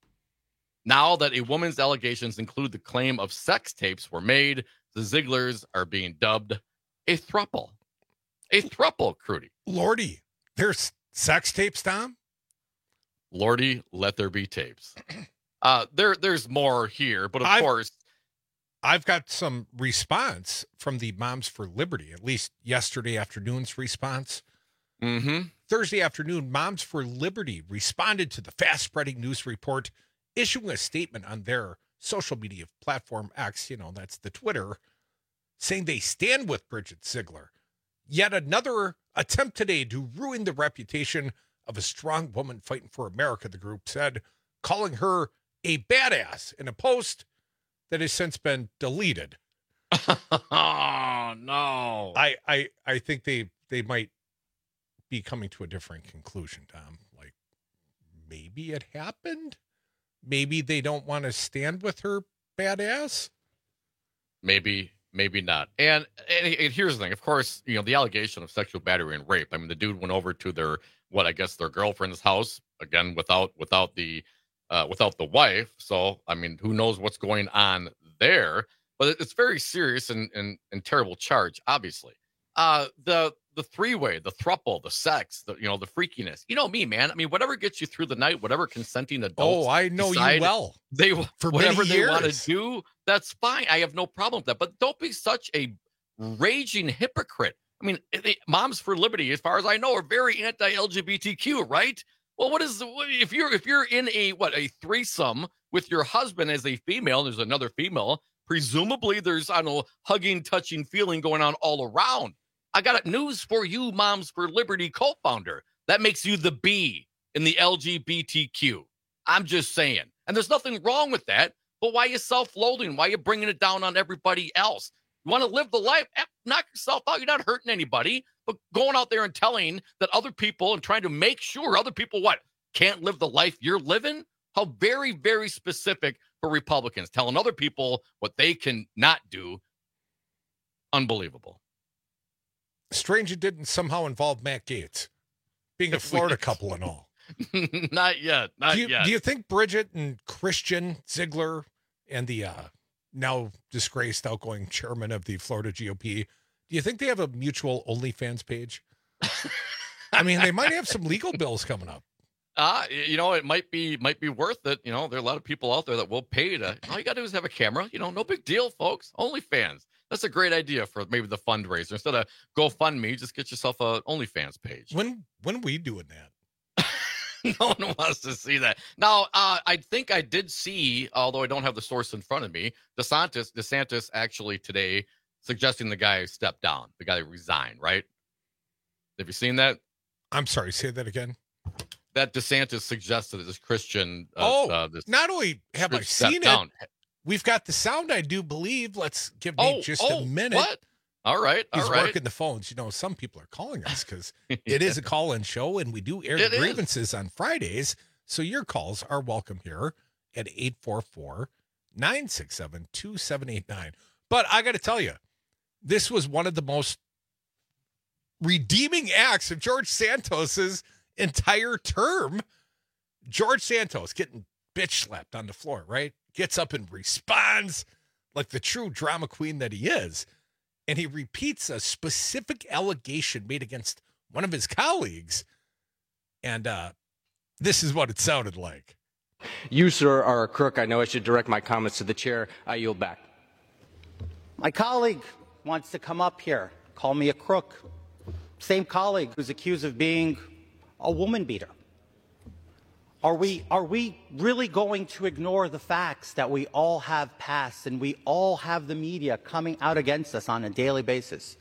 Now that a woman's allegations include the claim of sex tapes were made, the Zieglers are being dubbed a throuple. A throuple, Crudy. Lordy, there's sex tapes, Tom? Lordy, let there be tapes. Uh, there, there's more here, but of I've, course... I've got some response from the Moms for Liberty, at least yesterday afternoon's response. Mm-hmm. Thursday afternoon, Moms for Liberty responded to the fast-spreading news report, issuing a statement on their social media platform X, you know, that's the Twitter, saying they stand with Bridget Ziegler. Yet another attempt today to ruin the reputation of a strong woman fighting for America, the group said, calling her a badass in a post that has since been deleted. Oh, no. I, I, I think they, they might be coming to a different conclusion, Tom. Like, maybe it happened? Maybe they don't want to stand with her badass? Maybe, maybe not. And, and, and here's the thing. Of course, you know, the allegation of sexual battery and rape. I mean, the dude went over to their, what I guess their girlfriend's house, again, without without the uh, without the wife. So, I mean, who knows what's going on there? But it's very serious and, and, and terrible charge, obviously. Uh, the the three-way, the throuple, the sex, the, you know, the freakiness. You know me, man. I mean, whatever gets you through the night, whatever consenting adults. Oh, I know you well. They For whatever many they years. want to do, that's fine. I have no problem with that. But don't be such a raging hypocrite. I mean, they, Moms for Liberty, as far as I know, are very anti-L G B T Q, right? Well, what is what, if you're if you're in a what a threesome with your husband as a female, and there's another female, presumably there's I don't know hugging, touching, feeling going on all around. I got news for you, Moms for Liberty co-founder. That makes you the B in the L G B T Q. I'm just saying. And there's nothing wrong with that. But why are you self-loathing? Why are you bringing it down on everybody else? You want to live the life? Knock yourself out. You're not hurting anybody. But going out there and telling that other people and trying to make sure other people, what, can't live the life you're living? How very, very specific for Republicans. Telling other people what they can not do. Unbelievable. Strange it didn't somehow involve Matt Gaetz being a Florida couple and all. Not yet. Not do you, yet. Do you think Bridget and Christian Ziegler and the uh, now disgraced outgoing chairman of the Florida G O P, do you think they have a mutual OnlyFans page? I mean, they might have some legal bills coming up. Uh, you know, it might be might be worth it. You know, there are a lot of people out there that will pay to. All you got to do is have a camera. You know, no big deal, folks. OnlyFans. That's a great idea for maybe the fundraiser. Instead of GoFundMe, just get yourself a OnlyFans page. When when are we doing that? No one wants to see that. Now, uh, I think I did see, although I don't have the source in front of me, DeSantis, DeSantis actually today suggesting the guy step down, the guy resign, right? Have you seen that? I'm sorry, say that again. That DeSantis suggested that this Christian. Uh, oh, uh, this not only have I seen down. it, we've got the sound, I do believe. Let's give me oh, just oh, a minute. What? All right. All He's right. working the phones. You know, some people are calling us because it is a call-in show, and we do air It the is. grievances on Fridays. So your calls are welcome here at eight four four, nine six seven, two seven eight nine. But I got to tell you, this was one of the most redeeming acts of George Santos's entire term. George Santos getting bitch slapped on the floor, right? Gets up and responds like the true drama queen that he is. And he repeats a specific allegation made against one of his colleagues. And uh, this is what it sounded like. You, sir, are a crook. I know I should direct my comments to the chair. I yield back. My colleague wants to come up here, call me a crook. Same colleague who's accused of being a woman beater. Are we, are we really going to ignore the facts that we all have passed and we all have the media coming out against us on a daily basis?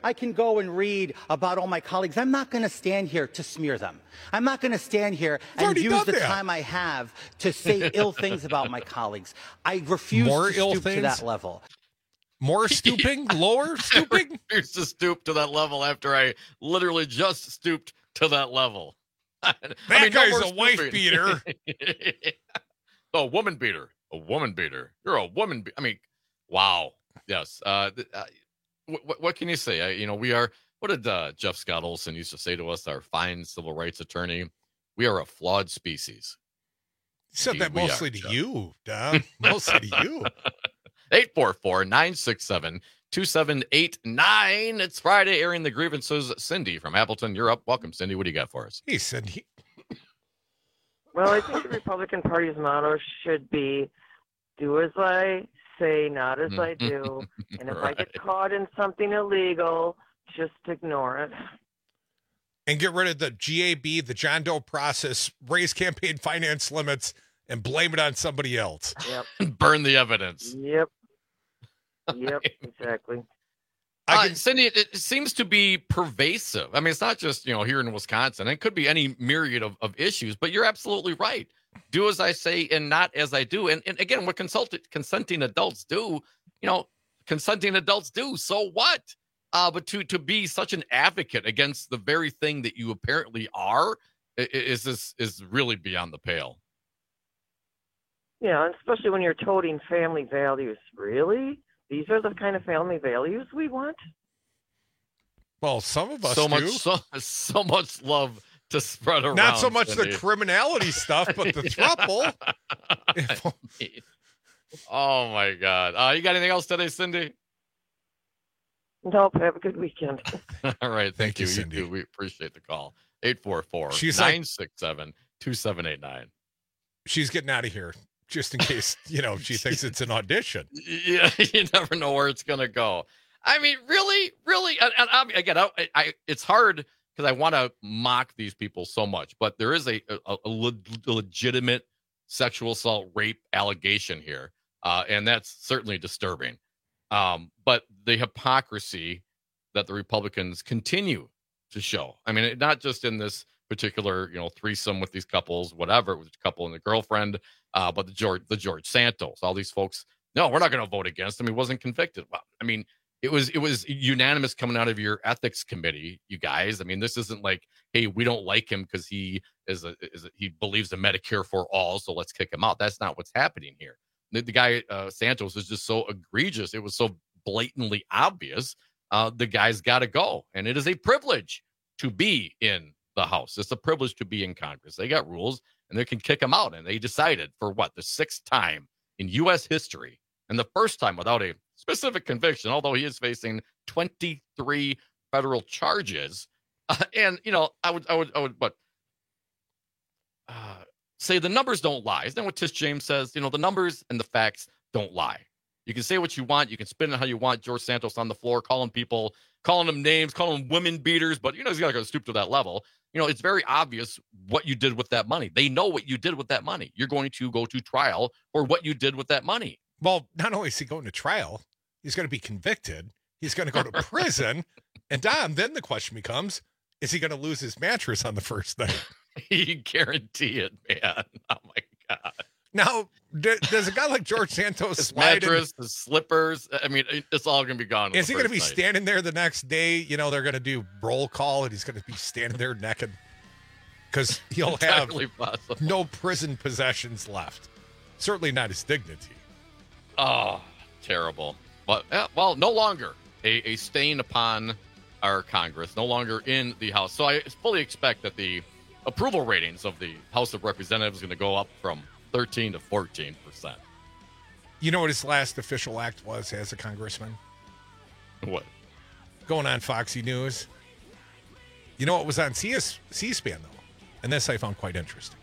I can go and read about all my colleagues. I'm not going to stand here to smear them. I'm not going to stand here and use the that. time I have to say ill things about my colleagues. I refuse More to ill stoop things? to that level. More stooping? Lower stooping? I refuse to stoop to that level after I literally just stooped to that level. That I mean, guy's no a wife stooping. beater. A woman beater. A woman beater. You're a woman. Be- I mean, wow. Yes. Uh, th- uh, what, what can you say? I, you know, we are. What did uh, Jeff Scott Olson used to say to us? Our fine civil rights attorney. We are a flawed species. He said Indeed, that we mostly are, to Jeff. you, Dom. Mostly to you. eight four four, nine six seven, two seven eight nine. It's Friday, airing the grievances. Cindy from Appleton, you're up. Welcome, Cindy. What do you got for us? He said he. Well, I think the Republican Party's motto should be, do as I say, not as I do. And if Right. I get caught in something illegal, just ignore it. And get rid of the G A B, the John Doe process, raise campaign finance limits, and blame it on somebody else. Yep. Burn the evidence. Yep. Yep, exactly. Uh, Cindy, it, it seems to be pervasive. I mean, it's not just, you know, here in Wisconsin. It could be any myriad of, of issues, but you're absolutely right. Do as I say and not as I do. And, and again, what consulted, consenting adults do, you know, consenting adults do. So what? Uh, but to to be such an advocate against the very thing that you apparently are is this is really beyond the pale. Yeah, and especially when you're toting family values. Really? These are the kind of family values we want? Well, some of us so do. much, so, so much love to spread around. Not so much Cindy. the criminality stuff, but the throuple. Oh my God! Uh, you got anything else today, Cindy? Nope. Have a good weekend. All right, thank, Thank you, you. Cindy. You too. We appreciate the call. eight four four, She's like- nine six seven, two seven eight nine. She's getting out of here just in case, you know, she thinks it's an audition. Yeah, you never know where it's gonna go. I mean, really, really, and, and I'm, again, I, I, it's hard because I want to mock these people so much, but there is a a, a le- legitimate sexual assault, rape allegation here, uh, and that's certainly disturbing. Um, but the hypocrisy that the Republicans continue to show. I mean, it, not just in this particular, you know, threesome with these couples, whatever, it was a couple and a girlfriend, uh, but the George, the George Santos, all these folks, no, we're not going to vote against him. He wasn't convicted. Well, I mean, it was, it was unanimous coming out of your ethics committee, you guys. I mean, this isn't like, hey, we don't like him because he is a, is a, he believes in Medicare for all, so let's kick him out. That's not what's happening here. The, the guy, uh, Santos, is just so egregious. It was so blatantly obvious. Uh, the guy's got to go. And it is a privilege to be in the House. It's a privilege to be in Congress. They got rules and they can kick him out. And they decided for what? The sixth time in U S history, and the first time without a specific conviction, although he is facing twenty-three federal charges. Uh, and, you know, I would, I would, I would, but uh, say the numbers don't lie. Isn't that what Tish James says? You know, the numbers and the facts don't lie. You can say what you want. You can spin it how you want. George Santos on the floor, calling people, calling them names, calling them women beaters, but, you know, he's got to go stoop to that level. You know, it's very obvious what you did with that money. They know what you did with that money. You're going to go to trial for what you did with that money. Well, not only is he going to trial, he's going to be convicted. He's going to go to prison. And Dom, then the question becomes, is he going to lose his mattress on the first night? You guarantee it, man. Oh, my God. Now, d- does a guy like George Santos His slide in- mattress, his slippers, I mean, it's all going to be gone. Is he going to be night. standing there the next day? You know, they're going to do roll call and he's going to be standing there naked because he'll have Entirely possible. no prison possessions left. Certainly not his dignity. Oh, terrible. But, uh, well, no longer a, a stain upon our Congress, no longer in the House. So I fully expect that the approval ratings of the House of Representatives is going to go up from thirteen to fourteen percent. You know what his last official act was as a congressman? What? Going on Foxy News. You know what was on C- C-SPAN, though? And this I found quite interesting.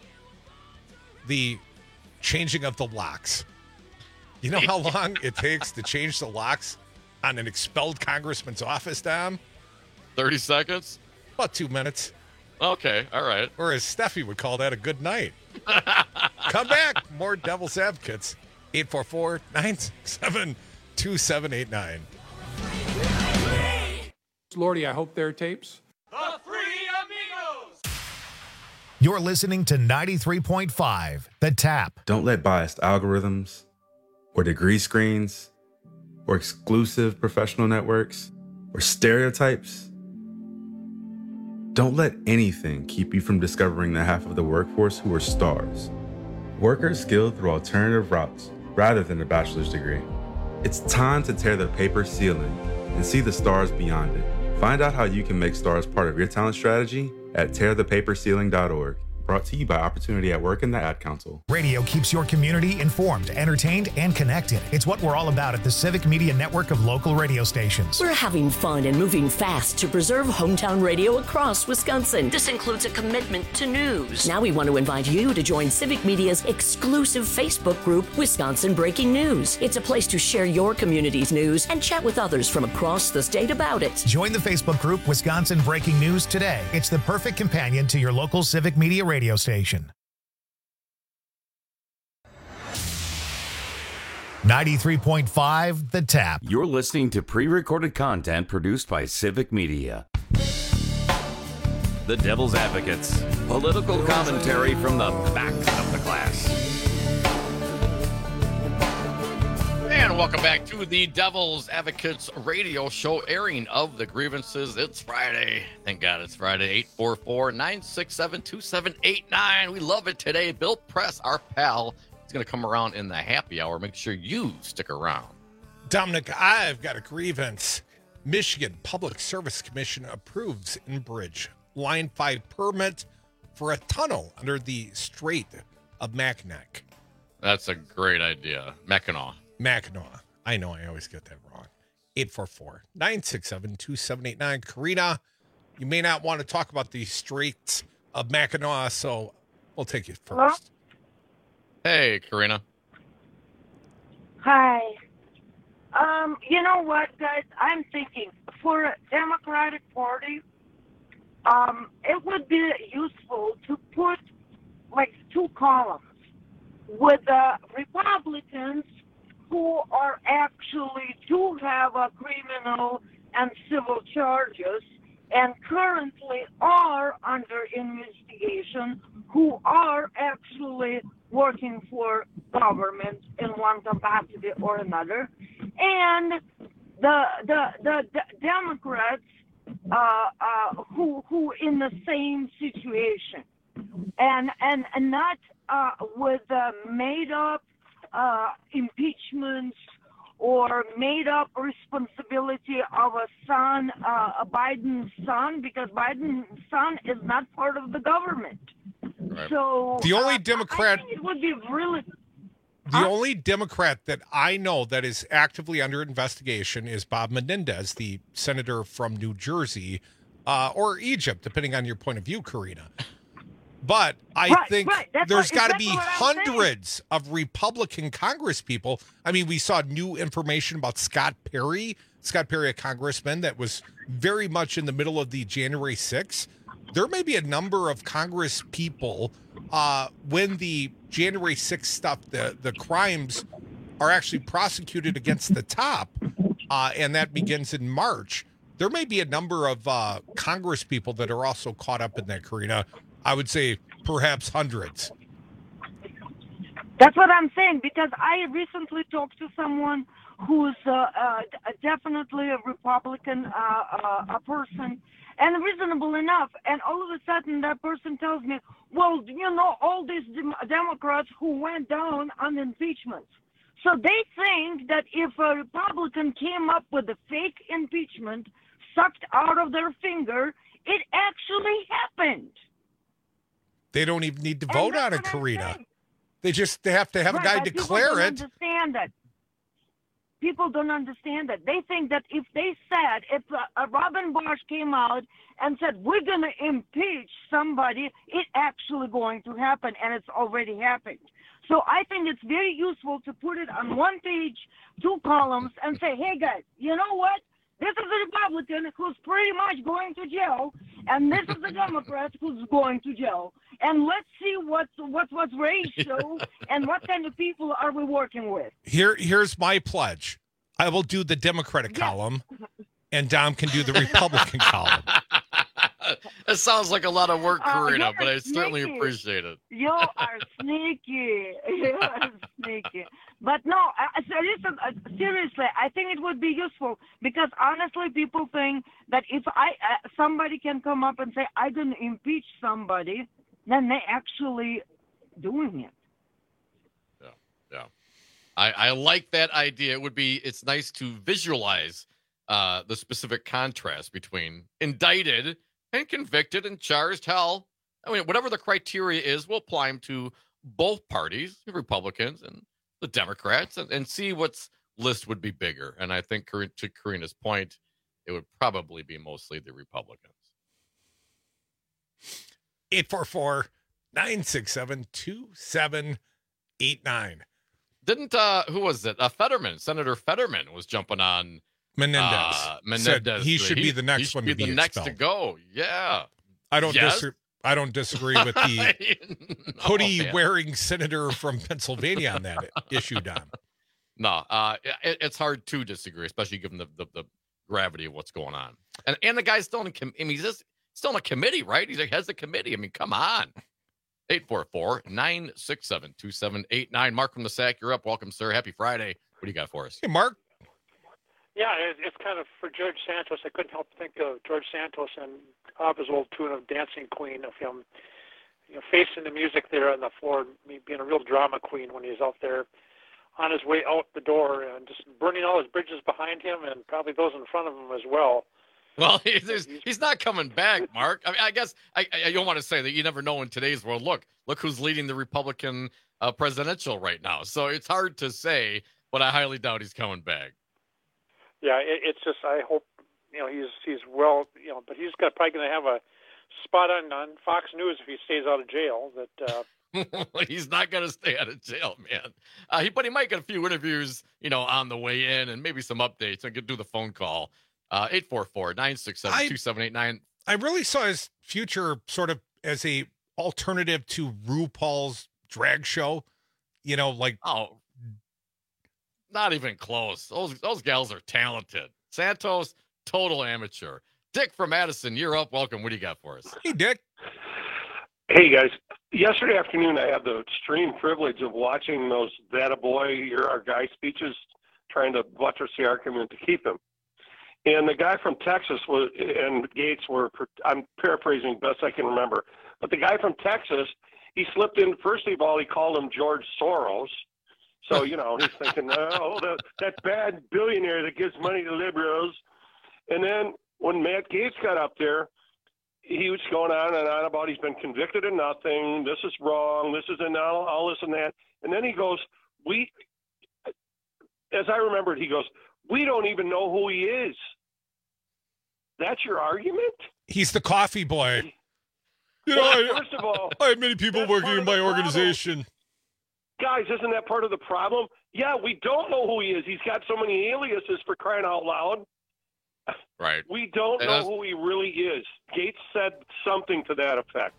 The changing of the locks. You know how long it takes to change the locks on an expelled congressman's office, Dom? thirty seconds? About two minutes. Okay, all right. Or as Steffi would call that, a good night. Come back. More Devil's Advocates. eight four four, nine six seven, two seven eight nine. Lordy, I hope there are tapes. The Three Amigos! You're listening to ninety-three point five, The Tap. Don't let biased algorithms or degree screens or exclusive professional networks or stereotypes. Don't let anything keep you from discovering the half of the workforce who are stars. Workers skilled through alternative routes rather than a bachelor's degree. It's time to tear the paper ceiling and see the stars beyond it. Find out how you can make stars part of your talent strategy at tear the paper ceiling dot org. Brought to you by Opportunity at Work and the Ad Council. Radio keeps your community informed, entertained, and connected. It's what we're all about at the Civic Media Network of local radio stations. We're having fun and moving fast to preserve hometown radio across Wisconsin. This includes a commitment to news. Now we want to invite you to join Civic Media's exclusive Facebook group, Wisconsin Breaking News. It's a place to share your community's news and chat with others from across the state about it. Join the Facebook group Wisconsin Breaking News today. It's the perfect companion to your local Civic Media radio radio station. ninety-three point five, The Tap. You're listening to pre-recorded content produced by Civic Media. The Devil's Advocates. Political commentary from the back of the class. And welcome back to the Devil's Advocates radio show, airing of the grievances. It's Friday. Thank God it's Friday. eight four four, nine six seven, two seven eight nine. We love it today. Bill Press, our pal, is going to come around in the happy hour. Make sure you stick around. Dominic, I've got a grievance. Michigan Public Service Commission approves Enbridge Line five permit for a tunnel under the Strait of Mackinac. That's a great idea. Mackinac. Mackinac. I know I always get that wrong. eight four four, nine six seven, two seven eight nine. Karina, you may not want to talk about the Straits of Mackinac, so we'll take you first. Hello? Hey, Karina. Hi. Um, you know what, guys? I'm thinking for a Democratic Party, um, it would be useful to put like two columns with the Republicans who are actually do have a criminal and civil charges and currently are under investigation, who are actually working for government in one capacity or another, and the the the, the Democrats uh, uh, who who in the same situation, and and, and not uh, with uh, made up Uh, impeachments or made up responsibility of a son, uh, a Biden's son, because Biden's son is not part of the government. Right. So the only uh, Democrat, I think it would be really the huh? only Democrat that I know that is actively under investigation is Bob Menendez, the senator from New Jersey, uh, or Egypt, depending on your point of view, Karina. But I right, think right. there's what, got to exactly be hundreds saying. of Republican Congress people. I mean, we saw new information about Scott Perry, Scott Perry, a congressman that was very much in the middle of the January sixth. There may be a number of Congress people uh, when the January sixth stuff, the, the crimes are actually prosecuted against the top, uh, and that begins in March. There may be a number of uh, Congress people that are also caught up in that, Karina. I would say perhaps hundreds. That's what I'm saying, because I recently talked to someone who's uh, uh, definitely a Republican uh, uh, a person, and reasonable enough, and all of a sudden that person tells me, well, you know, all these dem- Democrats who went down on impeachment. So they think that if a Republican came up with a fake impeachment sucked out of their finger, it actually happened. They don't even need to vote on it, Karina. They just they have to have right, a guy declare it. People don't understand that. People don't understand that. They think that if they said, if uh, Robin Bosch came out and said, we're going to impeach somebody, it's actually going to happen, and it's already happened. So I think it's very useful to put it on one page, two columns, and say, hey, guys, you know what? This is a Republican who's pretty much going to jail, and this is a Democrat who's going to jail. And let's see what's what's what's ratio and what kind of people are we working with. Here, here's my pledge. I will do the Democratic yeah. column, and Dom can do the Republican column. It sounds like a lot of work, Uh, Karina, you're but I certainly sneaky. appreciate it. You are sneaky. You are sneaky. But no, uh, so listen, uh, seriously, I think it would be useful because honestly, people think that if I uh, somebody can come up and say I didn't impeach somebody, then they actually doing it. Yeah, yeah. I, I like that idea. It would be. It's nice to visualize uh, the specific contrast between indicted and convicted and charged. Hell, I mean, whatever the criteria is, we'll apply them to both parties, the Republicans and the Democrats, and, and see what's list would be bigger. And I think to Karina's point, it would probably be mostly the Republicans. eight four four, nine six seven, two seven eight nine. Didn't, uh, who was it? Uh, Fetterman, Senator Fetterman was jumping on Menendez. Uh, Menendez. Said he should be the next he should one be to be the next expelled. to go. Yeah. I don't Yes? disagree. I don't disagree with the No, hoodie man. wearing senator from Pennsylvania on that issue, Dom. No, uh, it, it's hard to disagree, especially given the, the, the gravity of what's going on. And and the guy's still in, com- I mean, he's just, still in a committee, right? He's like, heads the committee. I mean, come on. eight four four, nine six seven, two seven eight nine. Mark from the Sack, you're up. Welcome, sir. Happy Friday. What do you got for us? Hey, Mark. Yeah, it, it's kind of for George Santos. I couldn't help think of George Santos and Abba's old tune of Dancing Queen, of him, you know, facing the music there on the floor, me being a real drama queen when he's out there on his way out the door and just burning all his bridges behind him and probably those in front of him as well. Well, he's, he's not coming back, Mark. I mean, I guess I, I don't want to say that you never know in today's world. Look, look who's leading the Republican uh, presidential right now. So it's hard to say, but I highly doubt he's coming back. Yeah, it, it's just I hope you know he's he's well you know, but he's got probably going to have a spot on on Fox News if he stays out of jail. That uh, he's not going to stay out of jail, man. Uh, he, but he might get a few interviews, you know, on the way in, and maybe some updates. I could do the phone call. Uh, eight four four, nine six seven, two seven eight nine. I really saw his future sort of as a alternative to RuPaul's drag show. You know, like oh. Not even close. Those those gals are talented. Santos, total amateur. Dick from Madison, you're up. Welcome. What do you got for us? Hey, Dick. Hey, guys. Yesterday afternoon, I had the extreme privilege of watching those "That a Boy, You're Our Guy" speeches, trying to buttress the argument to keep him. And the guy from Texas was, and Gates were, I'm paraphrasing best I can remember, but the guy from Texas, he slipped in. First of all, he called him George Soros. So, you know, he's thinking, oh, that, that bad billionaire that gives money to liberals. And then when Matt Gaetz got up there, he was going on and on about he's been convicted of nothing. This is wrong. This is an all, all this and that. And then he goes, we, as I remembered, he goes, we don't even know who he is. That's your argument? He's the coffee boy. You know, I, First of all, I have many people working in my organization. Guys, isn't that part of the problem? Yeah, we don't know who he is. He's got so many aliases, for crying out loud. Right. We don't And know that's- who he really is. Gates said something to that effect.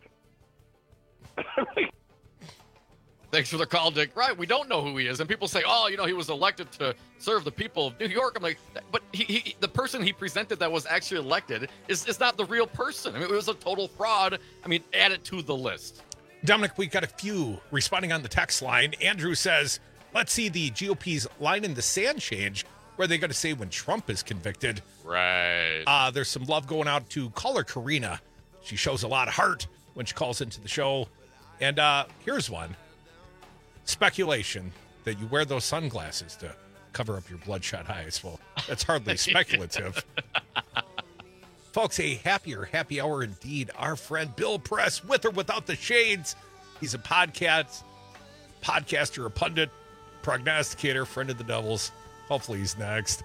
Thanks for the call, Dick. Right, we don't know who he is, and people say, "Oh, you know, he was elected to serve the people of New York." I'm like, but he, he the person he presented that was actually elected is is not the real person. I mean, it was a total fraud. I mean, add it to the list. Dominic, we got a few responding on the text line. Andrew says, let's see the G O P's line in the sand change. Where are they going to say when Trump is convicted? Right. Uh, there's some love going out to caller Karina. She shows a lot of heart when she calls into the show. And uh, here's one. Speculation that you wear those sunglasses to cover up your bloodshot eyes. Well, that's hardly speculative. Folks, a happier happy hour indeed. Our friend Bill Press, with or without the shades. He's a podcast, podcaster, a pundit, prognosticator, friend of the Devils. Hopefully he's next.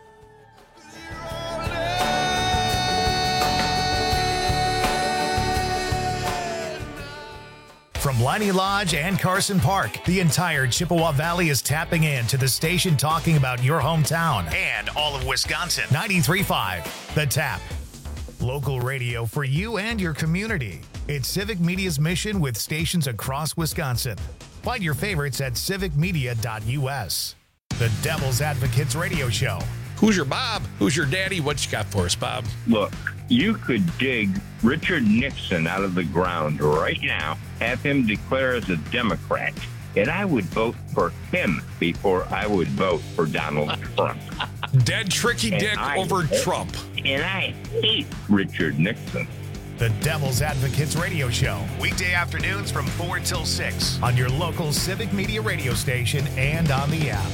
From Liney Lodge and Carson Park, the entire Chippewa Valley is tapping in to the station talking about your hometown and all of Wisconsin. ninety-three point five, The Tap. Local radio for you and your community. It's Civic Media's mission with stations across Wisconsin. Find your favorites at civic media dot u s. The Devil's Advocates Radio Show. Who's your Bob? Who's your daddy? What you got for us, Bob? Look, you could dig Richard Nixon out of the ground right now, have him declare as a Democrat, and I would vote for him before I would vote for Donald Trump. Dead tricky And dick I over hate- Trump. And I hate Richard Nixon. The Devil's Advocates Radio Show, weekday afternoons from four till six on your local Civic Media radio station and on the app.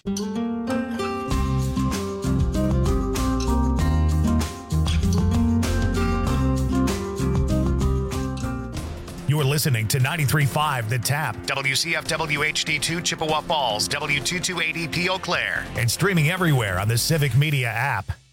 You're listening to ninety-three point five The Tap, W C F W H D two Chippewa Falls, W two two eighty P Eau Claire, and streaming everywhere on the Civic Media app.